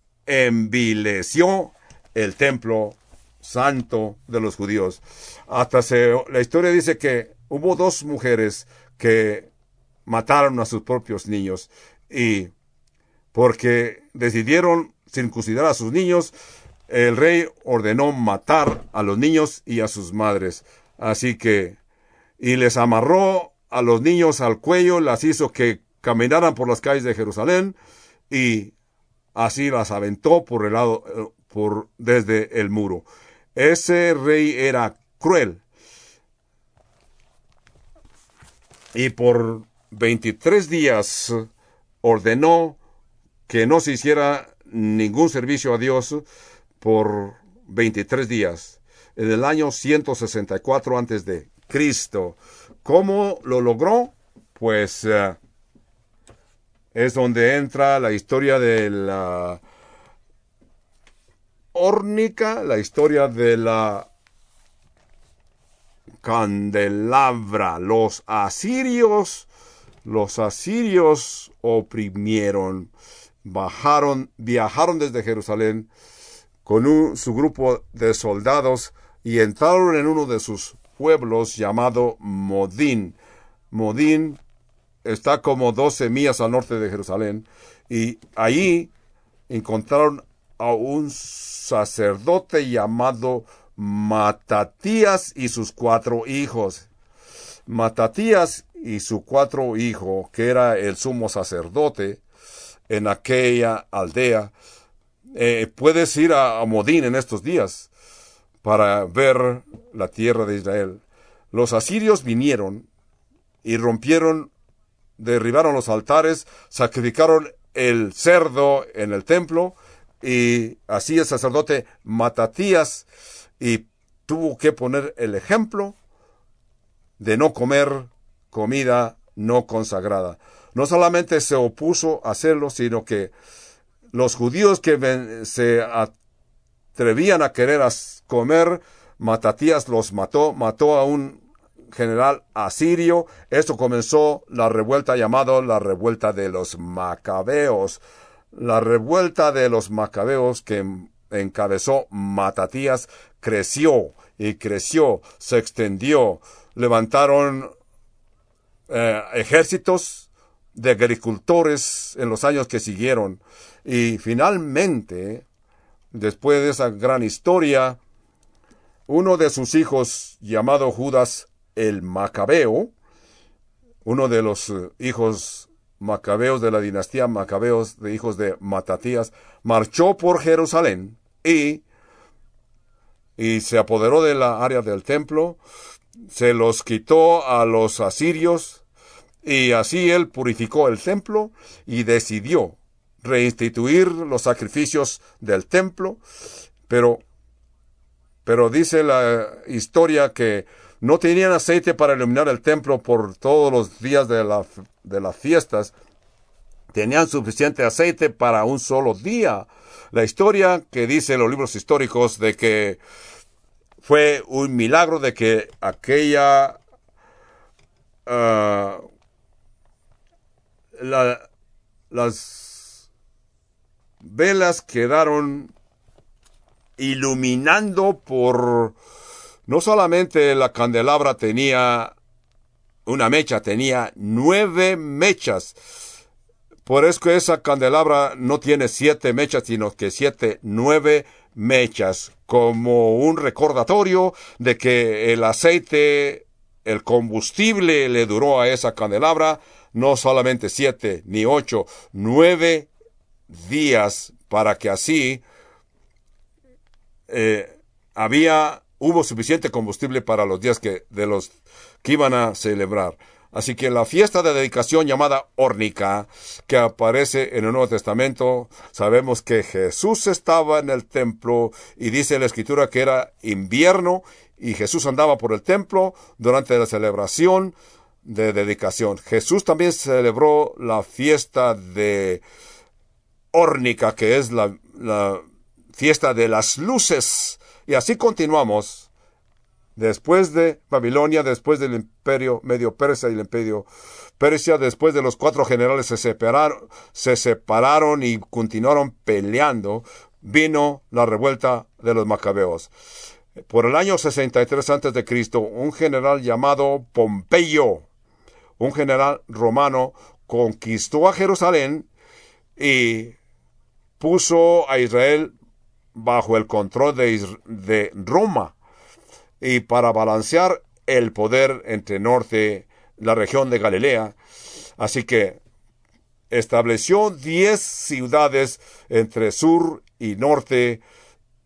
envileció el templo santo de los judíos. Hasta se, la historia dice que hubo dos mujeres que mataron a sus propios niños, y porque decidieron circuncidar a sus niños, el rey ordenó matar a los niños y a sus madres. Así que, y les amarró a los niños al cuello, las hizo que caminaran por las calles de Jerusalén, y así las aventó por el lado, por, desde el muro. Ese rey era cruel. Y por veintitrés días ordenó que no se hiciera ningún servicio a Dios por veintitrés días. En el año ciento sesenta y cuatro antes de Cristo. ¿Cómo lo logró? Pues uh, es donde entra la historia de la órnica, la historia de la candelabra. Los asirios, los asirios oprimieron, bajaron, viajaron desde Jerusalén con un, su grupo de soldados y entraron en uno de sus pueblos llamado Modín. Modín está como doce millas al norte de Jerusalén, y allí encontraron a un sacerdote llamado Matatías y sus cuatro hijos. Matatías y su cuatro hijos, que era el sumo sacerdote en aquella aldea. Eh, puedes ir a, a Modín en estos días para ver la tierra de Israel. Los asirios vinieron y rompieron, derribaron los altares, sacrificaron el cerdo en el templo, y así el sacerdote Matatías y tuvo que poner el ejemplo de no comer comida no consagrada. No solamente se opuso a hacerlo, sino que los judíos que ven, se atrevían a querer a comer, Matatías los mató, mató a un general asirio. Esto comenzó la revuelta llamada la revuelta de los Macabeos. La revuelta de los Macabeos que encabezó Matatías creció y creció, se extendió. Levantaron eh, ejércitos de agricultores en los años que siguieron. Y finalmente, después de esa gran historia, uno de sus hijos, llamado Judas el Macabeo, uno de los hijos macabeos de la dinastía Macabeos, de hijos de Matatías, marchó por Jerusalén y, y se apoderó de la área del templo, se los quitó a los asirios, y así él purificó el templo y decidió reinstituir los sacrificios del templo, pero, pero dice la historia que no tenían aceite para iluminar el templo por todos los días de, la, de las fiestas. Tenían suficiente aceite para un solo día. La historia que dice en los libros históricos de que fue un milagro de que aquella uh, la, las velas quedaron iluminando por... No solamente la candelabra tenía una mecha, tenía nueve mechas. Por eso que esa candelabra no tiene siete mechas, sino que siete, nueve mechas, como un recordatorio de que el aceite, el combustible le duró a esa candelabra no solamente siete ni ocho, nueve días, para que así eh, había hubo suficiente combustible para los días que de los que iban a celebrar. Así que la fiesta de dedicación llamada órnica, que aparece en el Nuevo Testamento, sabemos que Jesús estaba en el templo y dice la Escritura que era invierno y Jesús andaba por el templo durante la celebración de dedicación. Jesús también celebró la fiesta de órnica, que es la, la fiesta de las luces. Y así continuamos. Después de Babilonia, después del imperio medio persa y el imperio Persia, después de los cuatro generales se separaron, se separaron y continuaron peleando, vino la revuelta de los Macabeos. Por el año sesenta y tres antes de Cristo, un general llamado Pompeyo, un general romano, conquistó a Jerusalén y puso a Israel bajo el control de, de Roma, y para balancear el poder entre norte, la región de Galilea. Así que estableció diez ciudades entre sur y norte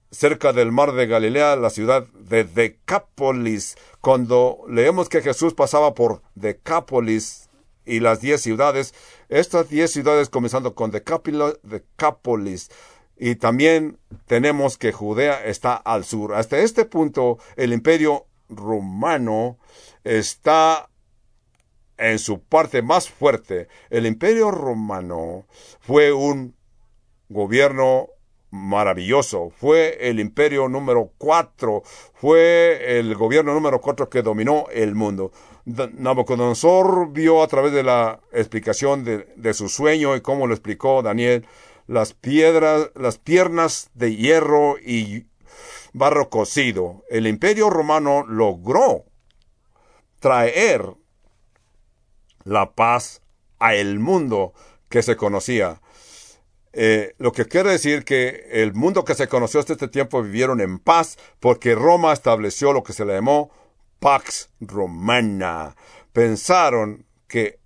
cerca del mar de Galilea, la ciudad de Decápolis. Cuando leemos que Jesús pasaba por Decápolis y las diez ciudades, estas diez ciudades comenzando con Decápolis, y también tenemos que Judea está al sur. Hasta este punto, el Imperio Romano está en su parte más fuerte. El Imperio Romano fue un gobierno maravilloso. Fue el imperio número cuatro. Fue el gobierno número cuatro que dominó el mundo. Nabucodonosor vio a través de la explicación de, de su sueño y cómo lo explicó Daniel, las piedras, las piernas de hierro y barro cocido. El Imperio Romano logró traer la paz a el mundo que se conocía. Eh, lo que quiere decir que el mundo que se conoció hasta este tiempo vivieron en paz porque Roma estableció lo que se le llamó Pax Romana. Pensaron que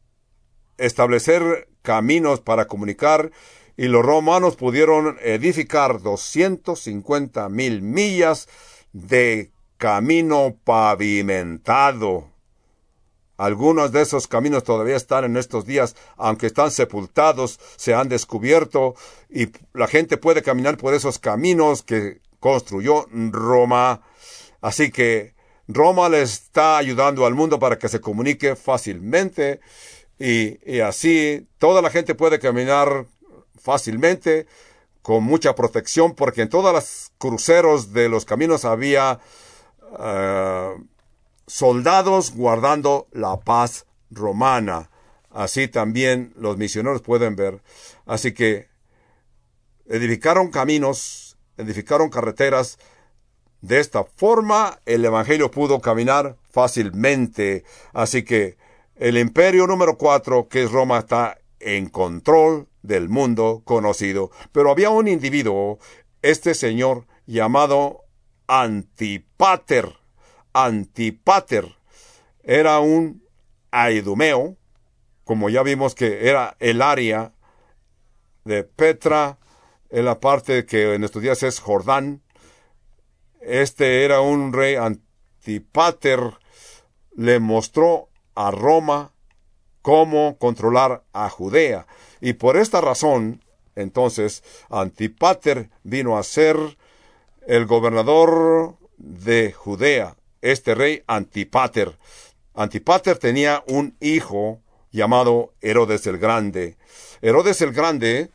establecer caminos para comunicar, y los romanos pudieron edificar doscientas cincuenta mil millas de camino pavimentado. Algunos de esos caminos todavía están en estos días, aunque están sepultados, se han descubierto, y la gente puede caminar por esos caminos que construyó Roma. Así que Roma le está ayudando al mundo para que se comunique fácilmente, y, y así toda la gente puede caminar fácilmente, con mucha protección, porque en todos los cruceros de los caminos había Uh, soldados guardando la paz romana. Así también los misioneros pueden ver. Así que edificaron caminos, edificaron carreteras. De esta forma el evangelio pudo caminar fácilmente. Así que el imperio número cuatro, que es Roma, está en control del mundo conocido. Pero había un individuo, este señor llamado Antipater. Antipater era un aidumeo, como ya vimos que era el área de Petra, en la parte que en estos días es Jordán. Este era un rey. Antipater le mostró a Roma cómo controlar a Judea. Y por esta razón, entonces, Antipater vino a ser el gobernador de Judea. Este rey Antipater. Antipater tenía un hijo llamado Herodes el Grande. Herodes el Grande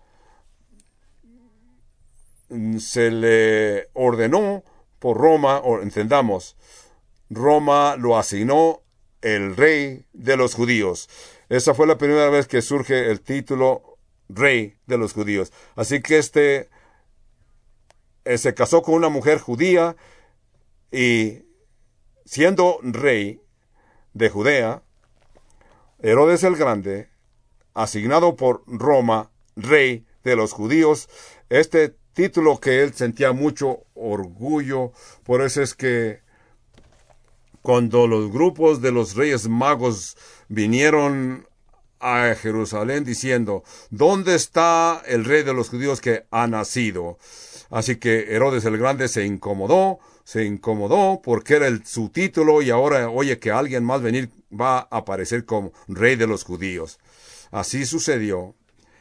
se le ordenó por Roma, o entendamos, Roma lo asignó el rey de los judíos. Esa fue la primera vez que surge el título rey de los judíos. Así que este eh, se casó con una mujer judía, y siendo rey de Judea, Herodes el Grande, asignado por Roma, rey de los judíos, este título que él sentía mucho orgullo. Por eso es que cuando los grupos de los reyes magos vinieron a Jerusalén diciendo, ¿dónde está el rey de los judíos que ha nacido? Así que Herodes el Grande se incomodó, se incomodó porque era el, su título, y ahora oye que alguien más venir va a aparecer como rey de los judíos. Así sucedió.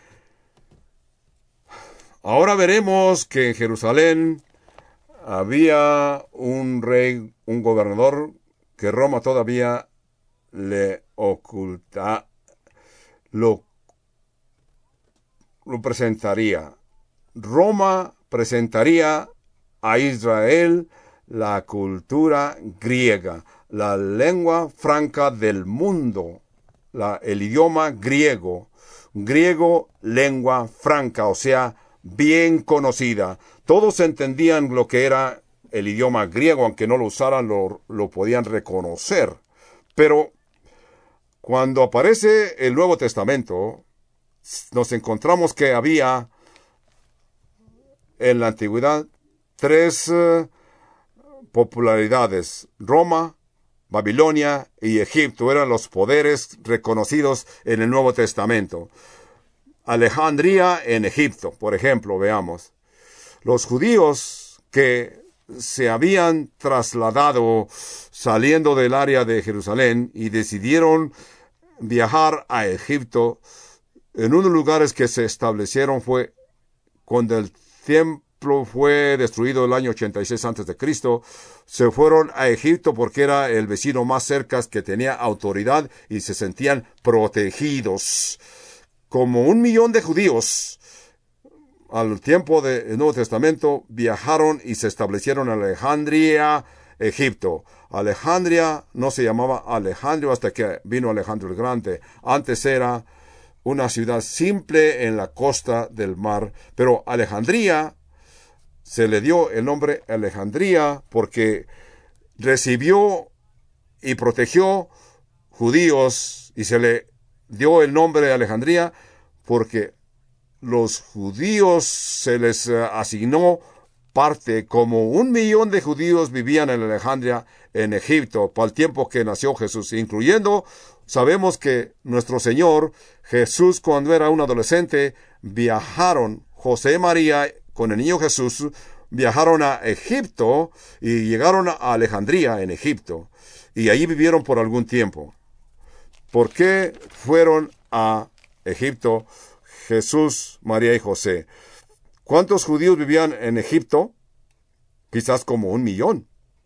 Ahora veremos que en Jerusalén había un rey, un gobernador, que Roma todavía le oculta, lo, lo presentaría. Roma presentaría a Israel la cultura griega, la lengua franca del mundo, la, el idioma griego, griego, lengua franca, o sea, bien conocida. Todos entendían lo que era el idioma griego, aunque no lo usaran, lo, lo podían reconocer. Pero cuando aparece el Nuevo Testamento, nos encontramos que había en la antigüedad tres uh, popularidades. Roma, Babilonia y Egipto eran los poderes reconocidos en el Nuevo Testamento. Alejandría en Egipto, por ejemplo, veamos. Los judíos que se habían trasladado saliendo del área de Jerusalén y decidieron viajar a Egipto, en unos lugares que se establecieron fue cuando el templo fue destruido el año ochenta y seis antes de Cristo, se fueron a Egipto porque era el vecino más cerca que tenía autoridad y se sentían protegidos. Como un millón de judíos al tiempo del Nuevo Testamento viajaron y se establecieron en Alejandría, Egipto. Alejandría no se llamaba Alejandro hasta que vino Alejandro el Grande. Antes era una ciudad simple en la costa del mar, pero Alejandría se le dio el nombre Alejandría porque recibió y protegió judíos y se le dio el nombre de Alejandría porque los judíos se les asignó parte, como un millón de judíos vivían en Alejandría, en Egipto, para el tiempo que nació Jesús, incluyendo, sabemos que nuestro Señor Jesús, cuando era un adolescente, viajaron, José y María, con el niño Jesús, viajaron a Egipto y llegaron a Alejandría, en Egipto, y allí vivieron por algún tiempo. ¿Por qué fueron a Egipto Jesús, María y José? ¿Cuántos judíos vivían en Egipto? Quizás como un millón.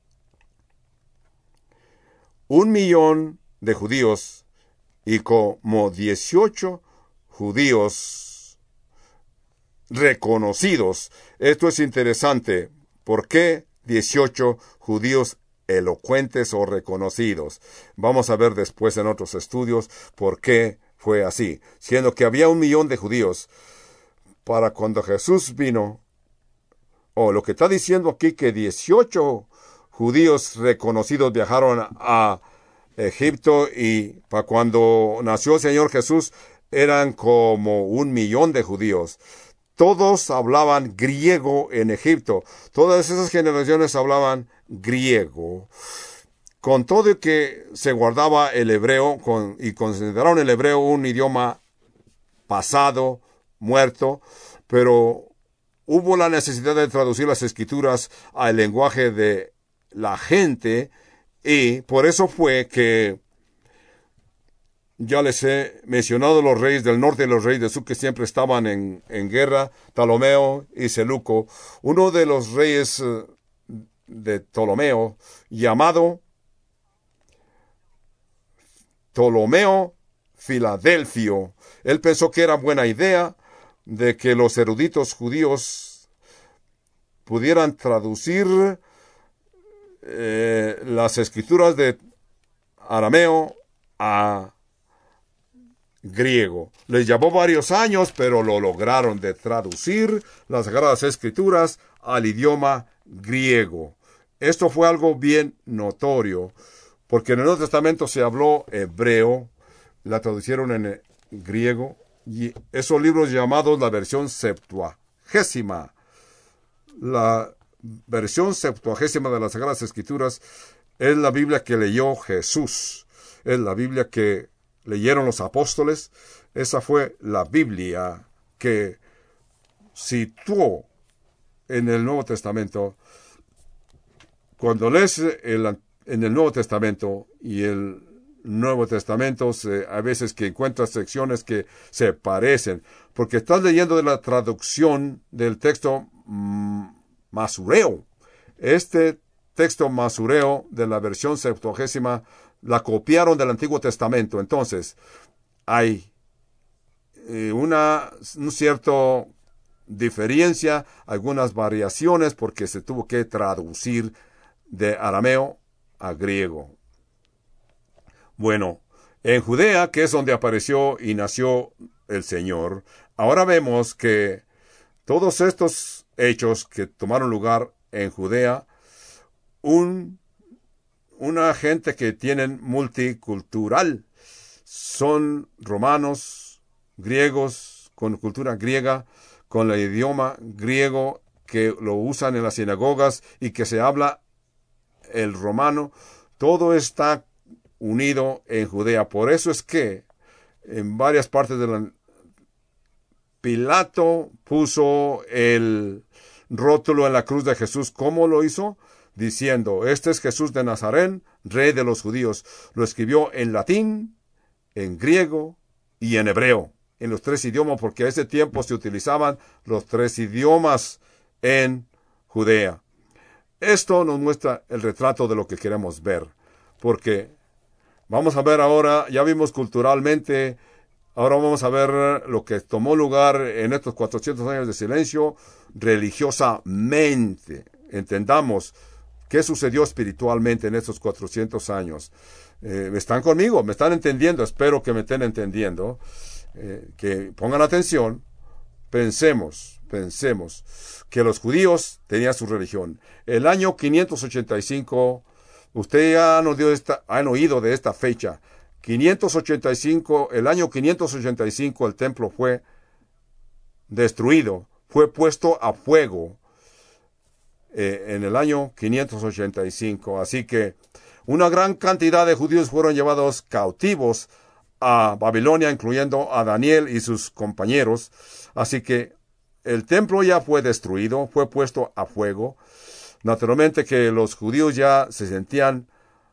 Un millón de judíos y como dieciocho judíos reconocidos. Esto es interesante. ¿Por qué dieciocho judíos elocuentes o reconocidos? Vamos a ver después en otros estudios por qué fue así. Siendo que había un millón de judíos, para cuando Jesús vino, o oh, lo que está diciendo aquí que dieciocho judíos reconocidos viajaron a Egipto y para cuando nació el Señor Jesús eran como un millón de judíos. Todos hablaban griego en Egipto. Todas esas generaciones hablaban griego. Con todo que se guardaba el hebreo con, y consideraron el hebreo un idioma pasado, muerto, pero hubo la necesidad de traducir las escrituras al lenguaje de la gente y por eso fue que ya les he mencionado los reyes del norte y los reyes del sur que siempre estaban en, en guerra, Ptolomeo y Seleuco. Uno de los reyes de Ptolomeo, llamado Ptolomeo Filadelfio, él pensó que era buena idea de que los eruditos judíos pudieran traducir eh, las escrituras de arameo a griego. Les llevó varios años, pero lo lograron de traducir las Sagradas Escrituras al idioma griego. Esto fue algo bien notorio, porque en el Nuevo Testamento se habló hebreo, la traducieron en griego, y esos libros llamados la versión septuagésima. La versión septuagésima de las Sagradas Escrituras es la Biblia que leyó Jesús, es la Biblia que leyeron los apóstoles. Esa fue la Biblia que situó en el Nuevo Testamento. Cuando lees el, en el Nuevo Testamento y el Nuevo Testamento, se, a veces que encuentras secciones que se parecen, porque estás leyendo de la traducción del texto mmm, masureo. Este texto masureo de la versión septuagésima la copiaron del Antiguo Testamento. Entonces, hay eh, una un cierto diferencia, algunas variaciones, porque se tuvo que traducir de arameo a griego. Bueno, en Judea, que es donde apareció y nació el Señor, ahora vemos que todos estos hechos que tomaron lugar en Judea, un, una gente que tienen multicultural, son romanos, griegos, con cultura griega, con el idioma griego que lo usan en las sinagogas y que se habla el romano. Todo está unido en Judea. Por eso es que en varias partes de la Pilato puso el rótulo en la cruz de Jesús. ¿Cómo lo hizo? Diciendo, este es Jesús de Nazaret, rey de los judíos. Lo escribió en latín, en griego y en hebreo, en los tres idiomas, porque a ese tiempo se utilizaban los tres idiomas en Judea. Esto nos muestra el retrato de lo que queremos ver, porque vamos a ver ahora, ya vimos culturalmente, ahora vamos a ver lo que tomó lugar en estos cuatrocientos años de silencio religiosamente. Entendamos qué sucedió espiritualmente en estos cuatrocientos años. Eh, ¿Están conmigo? ¿Me están entendiendo? Espero que me estén entendiendo. Eh, que pongan atención. Pensemos, pensemos que los judíos tenían su religión. El año quinientos ochenta y cinco, usted ya nos dio esta, han oído de esta fecha. quinientos ochenta y cinco, el año quinientos ochenta y cinco, el templo fue destruido, fue puesto a fuego eh, en el año quinientos ochenta y cinco. Así que una gran cantidad de judíos fueron llevados cautivos a Babilonia, incluyendo a Daniel y sus compañeros. Así que el templo ya fue destruido, fue puesto a fuego. Naturalmente que los judíos ya se sentían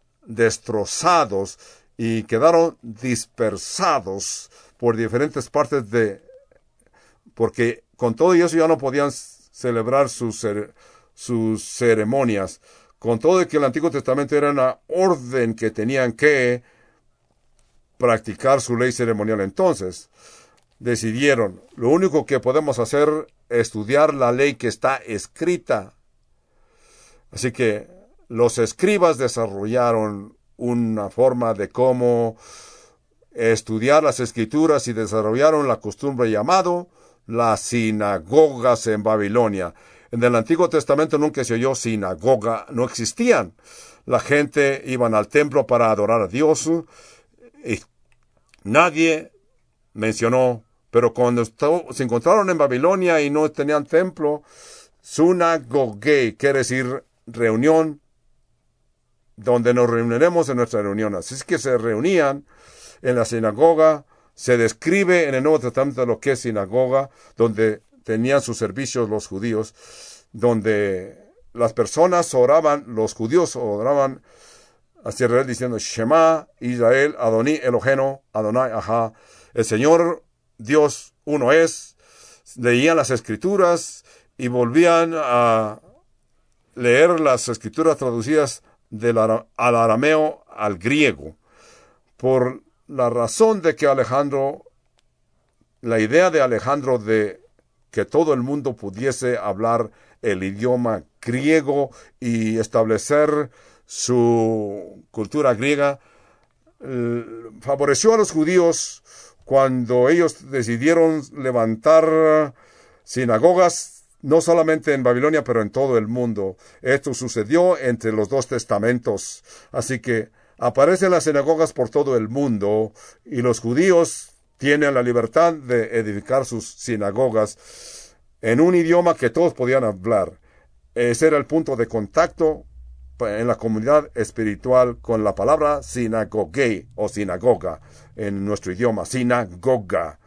destrozados y quedaron dispersados por diferentes partes de... porque con todo eso ya no podían celebrar sus, sus ceremonias. Con todo que el Antiguo Testamento era una orden que tenían que practicar su ley ceremonial. Entonces, decidieron, lo único que podemos hacer es estudiar la ley que está escrita. Así que los escribas desarrollaron una forma de cómo estudiar las escrituras y desarrollaron la costumbre llamado las sinagogas en Babilonia. En el Antiguo Testamento nunca se oyó sinagoga, no existían. La gente iban al templo para adorar a Dios y nadie mencionó, pero cuando se encontraron en Babilonia y no tenían templo, sunagoge quiere decir reunión, donde nos reuniremos en nuestra reunión. Así es que se reunían en la sinagoga. Se describe en el Nuevo Testamento lo que es sinagoga, donde tenían sus servicios los judíos, donde las personas oraban, los judíos oraban hacia Israel diciendo, Shema, Israel, Adoní, Eloheno, Adonai, Ajá. El Señor, Dios, uno es. Leían las escrituras y volvían a leer las escrituras traducidas del ara- al arameo al griego. Por la razón de que Alejandro, la idea de Alejandro de que todo el mundo pudiese hablar el idioma griego y establecer su cultura griega, eh, favoreció a los judíos cuando ellos decidieron levantar sinagogas, no solamente en Babilonia, pero en todo el mundo. Esto sucedió entre los dos testamentos. Así que aparecen las sinagogas por todo el mundo y los judíos tienen la libertad de edificar sus sinagogas en un idioma que todos podían hablar. Ese era el punto de contacto en la comunidad espiritual con la palabra sinagoge o sinagoga en nuestro idioma, sinagoga.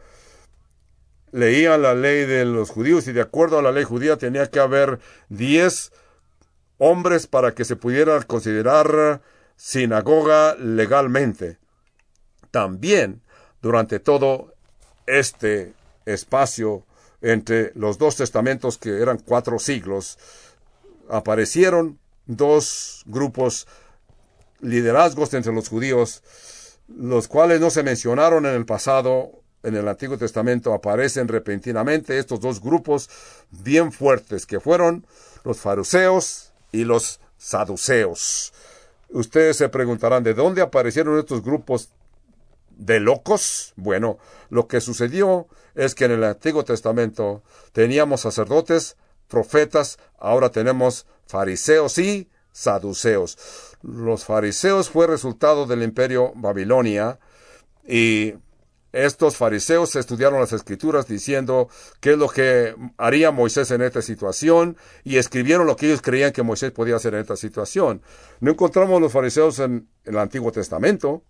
Leían la ley de los judíos y de acuerdo a la ley judía tenía que haber diez hombres para que se pudiera considerar sinagoga legalmente. También durante todo este espacio entre los dos testamentos, que eran cuatro siglos, aparecieron dos grupos, liderazgos entre los judíos, los cuales no se mencionaron en el pasado. En el Antiguo Testamento aparecen repentinamente estos dos grupos bien fuertes, que fueron los fariseos y los saduceos. Ustedes se preguntarán, ¿de dónde aparecieron estos grupos de locos? Bueno, lo que sucedió es que en el Antiguo Testamento teníamos sacerdotes, profetas, ahora tenemos fariseos y saduceos. Los fariseos fue resultado del imperio Babilonia y estos fariseos estudiaron las escrituras diciendo qué es lo que haría Moisés en esta situación y escribieron lo que ellos creían que Moisés podía hacer en esta situación. No encontramos los fariseos en, en el Antiguo Testamento.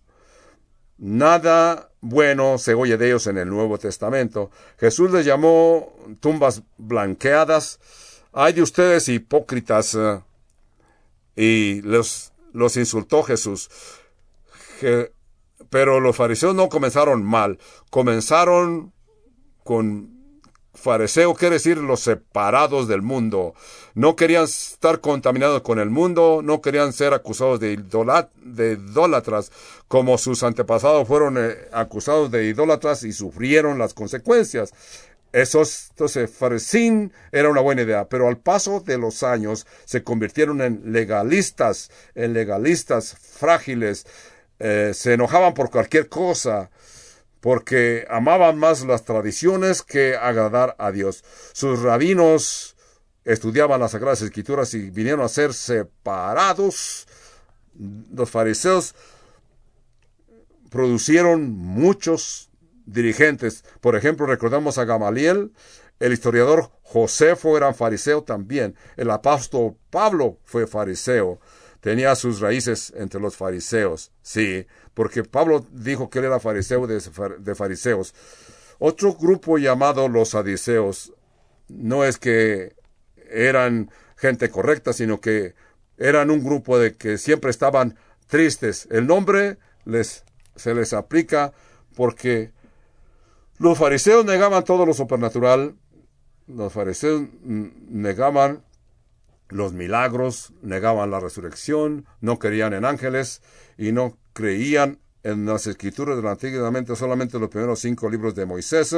Nada bueno se oye de ellos en el Nuevo Testamento. Jesús les llamó tumbas blanqueadas Ay de ustedes hipócritas. Uh, y los, los insultó Jesús. Je, pero los fariseos no comenzaron mal. Comenzaron con... Fariseo quiere decir los separados del mundo. No querían estar contaminados con el mundo, no querían ser acusados de, idolát de idólatras, como sus antepasados fueron eh, acusados de idólatras y sufrieron las consecuencias. Esos, entonces, farisín era una buena idea, pero al paso de los años se convirtieron en legalistas, en legalistas frágiles, eh, se enojaban por cualquier cosa, porque amaban más las tradiciones que agradar a Dios. Sus rabinos estudiaban las Sagradas Escrituras y vinieron a ser separados. Los fariseos producieron muchos dirigentes. Por ejemplo, recordamos a Gamaliel, el historiador Josefo era fariseo también. El apóstol Pablo fue fariseo. Tenía sus raíces entre los fariseos, sí, porque Pablo dijo que él era fariseo de, de fariseos. Otro grupo llamado los saduceos no es que eran gente correcta, sino que eran un grupo de que siempre estaban tristes. El nombre les, se les aplica porque los fariseos negaban todo lo supernatural, los fariseos negaban los milagros, negaban la resurrección, no creían en ángeles y no creían en las escrituras del Antiguo Testamento, solamente los primeros cinco libros de Moisés.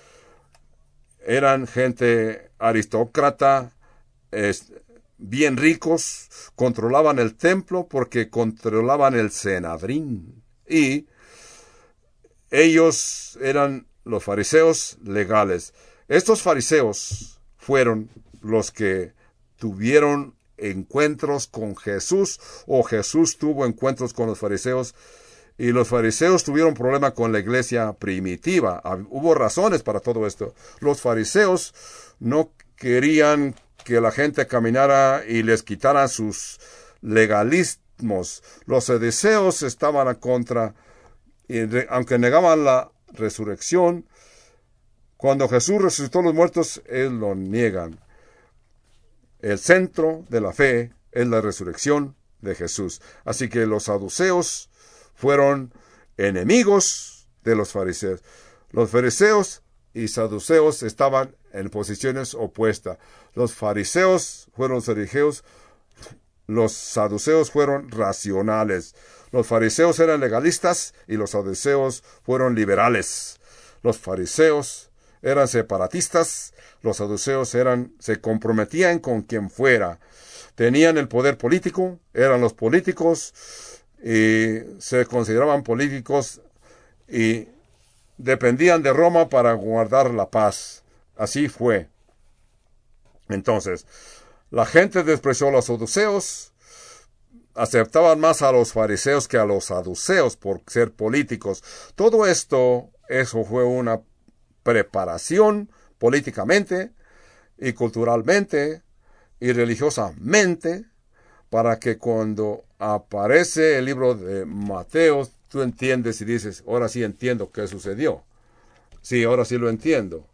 Eran gente aristócrata, es, bien ricos, controlaban el templo porque controlaban el Senadrín. Y ellos eran los fariseos legales. Estos fariseos fueron los que tuvieron encuentros con Jesús, o Jesús tuvo encuentros con los fariseos, y los fariseos tuvieron problema con la iglesia primitiva. Hubo razones para todo esto. Los fariseos no querían que la gente caminara y les quitaran sus legalismos. Los saduceos estaban a contra, y aunque negaban la resurrección, cuando Jesús resucitó a los muertos, ellos lo niegan. El centro de la fe es la resurrección de Jesús. Así que los saduceos fueron enemigos de los fariseos. Los fariseos y saduceos estaban en posiciones opuestas. Los fariseos fueron religiosos, los saduceos fueron racionales. Los fariseos eran legalistas y los saduceos fueron liberales. Los fariseos eran separatistas, los saduceos eran, se comprometían con quien fuera. Tenían el poder político, eran los políticos, y se consideraban políticos y dependían de Roma para guardar la paz. Así fue. Entonces, la gente despreció a los saduceos, aceptaban más a los fariseos que a los saduceos por ser políticos. Todo esto, eso fue una preparación políticamente y culturalmente y religiosamente para que cuando aparece el libro de Mateo, tú entiendes y dices, ahora sí entiendo qué sucedió. Sí, ahora sí lo entiendo.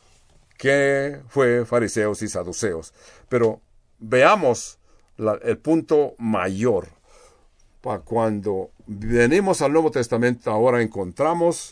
¿Qué fue fariseos y saduceos? Pero veamos la, el punto mayor. Para cuando venimos al Nuevo Testamento, ahora encontramos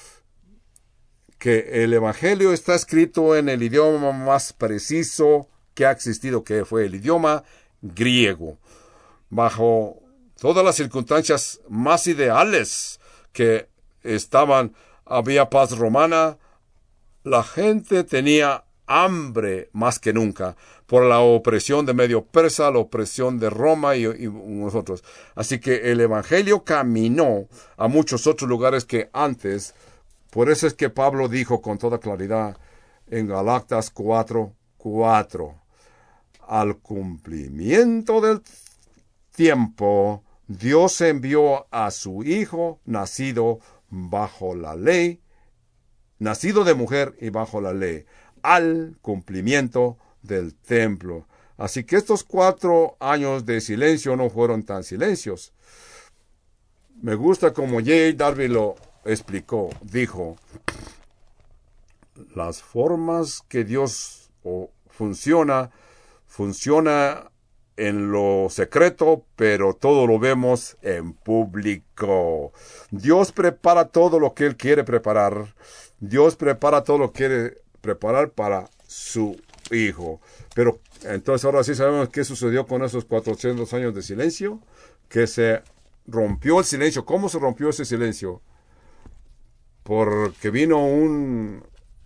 que el Evangelio está escrito en el idioma más preciso que ha existido, que fue el idioma griego. Bajo todas las circunstancias más ideales que estaban, había paz romana, la gente tenía hambre más que nunca por la opresión de Medio Persa, la opresión de Roma y, y nosotros. Así que el Evangelio caminó a muchos otros lugares que antes. Por eso es que Pablo dijo con toda claridad en Gálatas cuatro cuatro, al cumplimiento del tiempo, Dios envió a su Hijo, nacido bajo la ley, nacido de mujer y bajo la ley, al cumplimiento del templo. Así que estos cuatro años de silencio no fueron tan silencios. Me gusta como J. Darby lo explicó, dijo, las formas que Dios oh, funciona funciona en lo secreto, pero todo lo vemos en público. Dios prepara todo lo que Él quiere preparar. Dios prepara todo lo que quiere preparar para su Hijo. Pero entonces ahora sí sabemos qué sucedió con esos cuatrocientos años de silencio, que se rompió el silencio. ¿Cómo se rompió ese silencio? Porque vino un...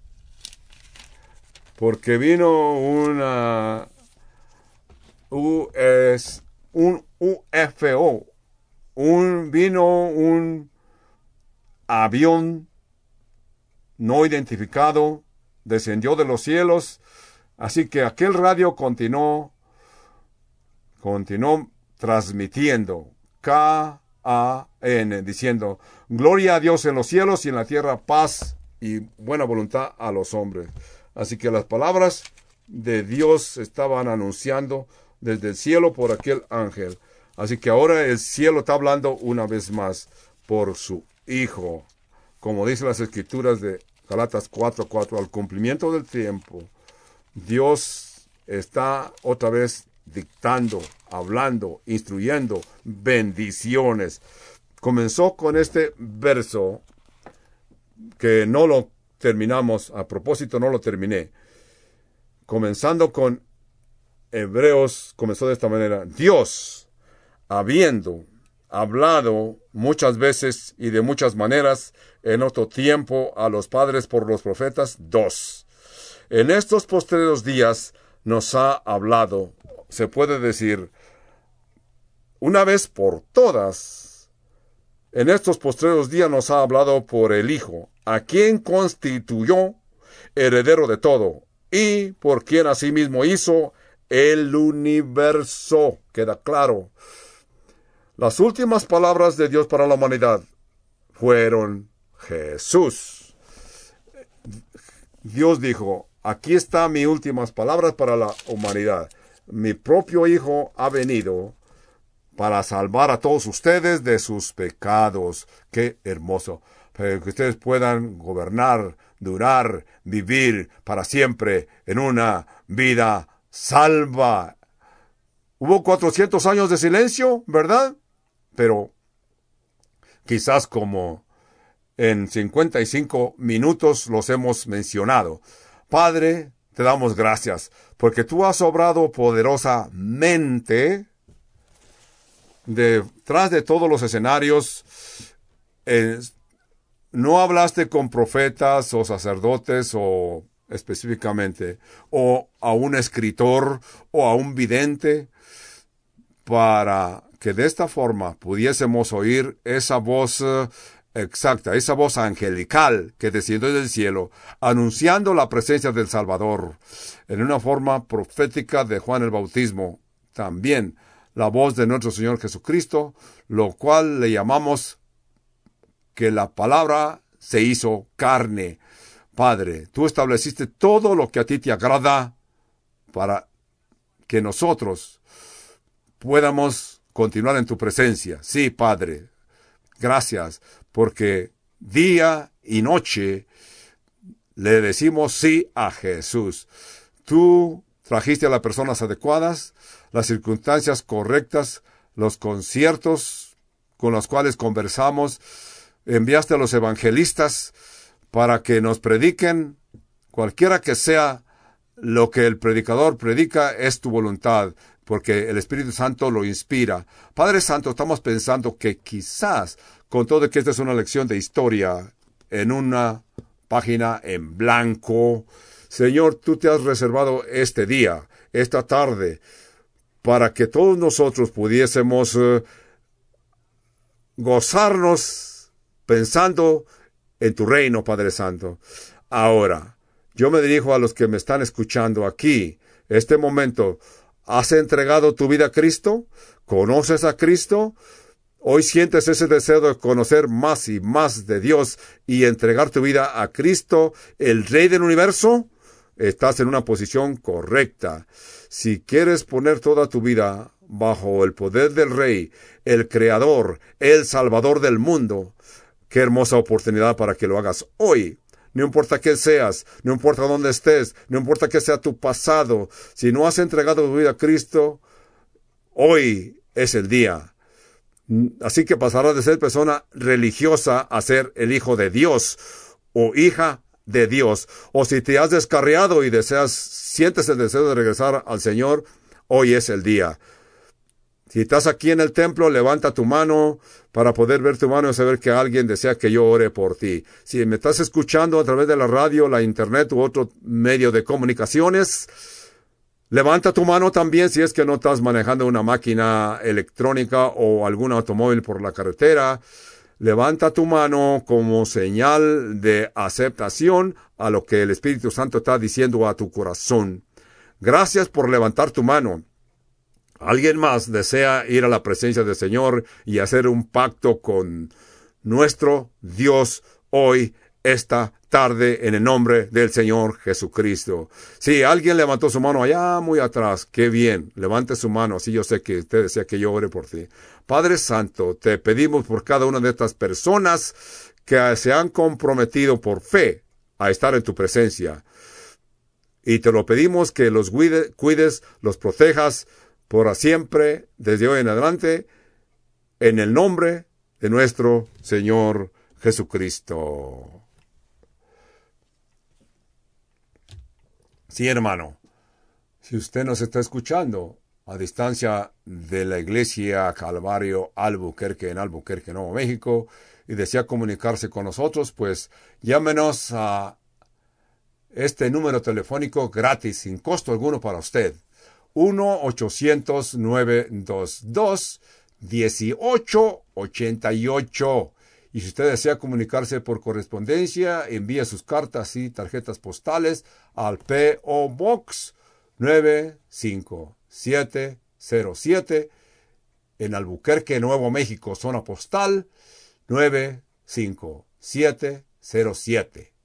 Porque vino una... U, es un U F O. Un, vino un avión no identificado, descendió de los cielos. Así que aquel radio continuó, continuó transmitiendo K A N, diciendo, gloria a Dios en los cielos y en la tierra paz y buena voluntad a los hombres. Así que las palabras de Dios estaban anunciando desde el cielo por aquel ángel. Así que ahora el cielo está hablando una vez más por su Hijo. Como dicen las Escrituras de Galatas cuatro cuatro, al cumplimiento del tiempo, Dios está otra vez dictando, hablando, instruyendo bendiciones. Comenzó con este verso que no lo terminamos, a propósito no lo terminé. Comenzando con Hebreos, comenzó de esta manera. Dios, habiendo hablado muchas veces y de muchas maneras en otro tiempo a los padres por los profetas, dos. En estos postreros días nos ha hablado, se puede decir, una vez por todas. En estos postreros días nos ha hablado por el Hijo, a quien constituyó heredero de todo, y por quien asimismo hizo el universo. Queda claro. Las últimas palabras de Dios para la humanidad fueron Jesús. Dios dijo, aquí están mis últimas palabras para la humanidad. Mi propio Hijo ha venido para salvar a todos ustedes de sus pecados. Qué hermoso. Para que ustedes puedan gobernar, durar, vivir para siempre en una vida salva. Hubo cuatrocientos años de silencio, ¿verdad? Pero quizás como en cincuenta y cinco minutos los hemos mencionado. Padre, te damos gracias, porque tú has obrado poderosamente detrás de todos los escenarios. Eh, no hablaste con profetas o sacerdotes o específicamente, o a un escritor o a un vidente, para que de esta forma pudiésemos oír esa voz uh, exacta, esa voz angelical que descendió del cielo, anunciando la presencia del Salvador, en una forma profética de Juan el Bautismo. También la voz de nuestro Señor Jesucristo, lo cual le llamamos que la palabra se hizo carne. Padre, tú estableciste todo lo que a ti te agrada para que nosotros podamos continuar en tu presencia. Sí, Padre, gracias, porque día y noche le decimos sí a Jesús. Tú trajiste a las personas adecuadas, las circunstancias correctas, los conciertos con los cuales conversamos. Enviaste a los evangelistas para que nos prediquen. Cualquiera que sea lo que el predicador predica, es tu voluntad, porque el Espíritu Santo lo inspira. Padre Santo, estamos pensando que quizás, con todo que esta es una lección de historia, en una página en blanco, Señor, tú te has reservado este día, esta tarde, para que todos nosotros pudiésemos uh, gozarnos pensando en tu reino, Padre Santo. Ahora, yo me dirijo a los que me están escuchando aquí, este momento. ¿Has entregado tu vida a Cristo? ¿Conoces a Cristo? ¿Hoy sientes ese deseo de conocer más y más de Dios y entregar tu vida a Cristo, el Rey del universo? Estás en una posición correcta. Si quieres poner toda tu vida bajo el poder del Rey, el Creador, el Salvador del mundo, qué hermosa oportunidad para que lo hagas hoy. no importa qué seas, no importa dónde estés, no importa qué sea tu pasado, si no has entregado tu vida a Cristo, hoy es el día. Así que pasarás de ser persona religiosa a ser el hijo de Dios o hija de Dios. O si te has descarriado y deseas, sientes el deseo de regresar al Señor, hoy es el día. Si estás aquí en el templo, levanta tu mano para poder ver tu mano y saber que alguien desea que yo ore por ti. Si me estás escuchando a través de la radio, la internet u otro medio de comunicaciones, levanta tu mano también si es que no estás manejando una máquina electrónica o algún automóvil por la carretera. Levanta tu mano como señal de aceptación a lo que el Espíritu Santo está diciendo a tu corazón. Gracias por levantar tu mano. ¿Alguien más desea ir a la presencia del Señor y hacer un pacto con nuestro Dios hoy, esta tarde, en el nombre del Señor Jesucristo? Sí, alguien levantó su mano allá muy atrás. Qué bien. Levante su mano. Así yo sé que usted desea que yo ore por ti. Padre Santo, te pedimos por cada una de estas personas que se han comprometido por fe a estar en tu presencia. Y te lo pedimos que los cuide, cuides, los protejas, por siempre, desde hoy en adelante, en el nombre de nuestro Señor Jesucristo. Sí, hermano, si usted nos está escuchando a distancia de la iglesia Calvario Albuquerque en Albuquerque, Nuevo México, y desea comunicarse con nosotros, pues llámenos a este número telefónico gratis, sin costo alguno para usted. uno ochocientos, nueve dos dos, uno ocho ocho ocho. Y si usted desea comunicarse por correspondencia, envía sus cartas y tarjetas postales al P O Box nueve cinco siete cero siete en Albuquerque, Nuevo México, zona postal nueve cinco siete cero siete.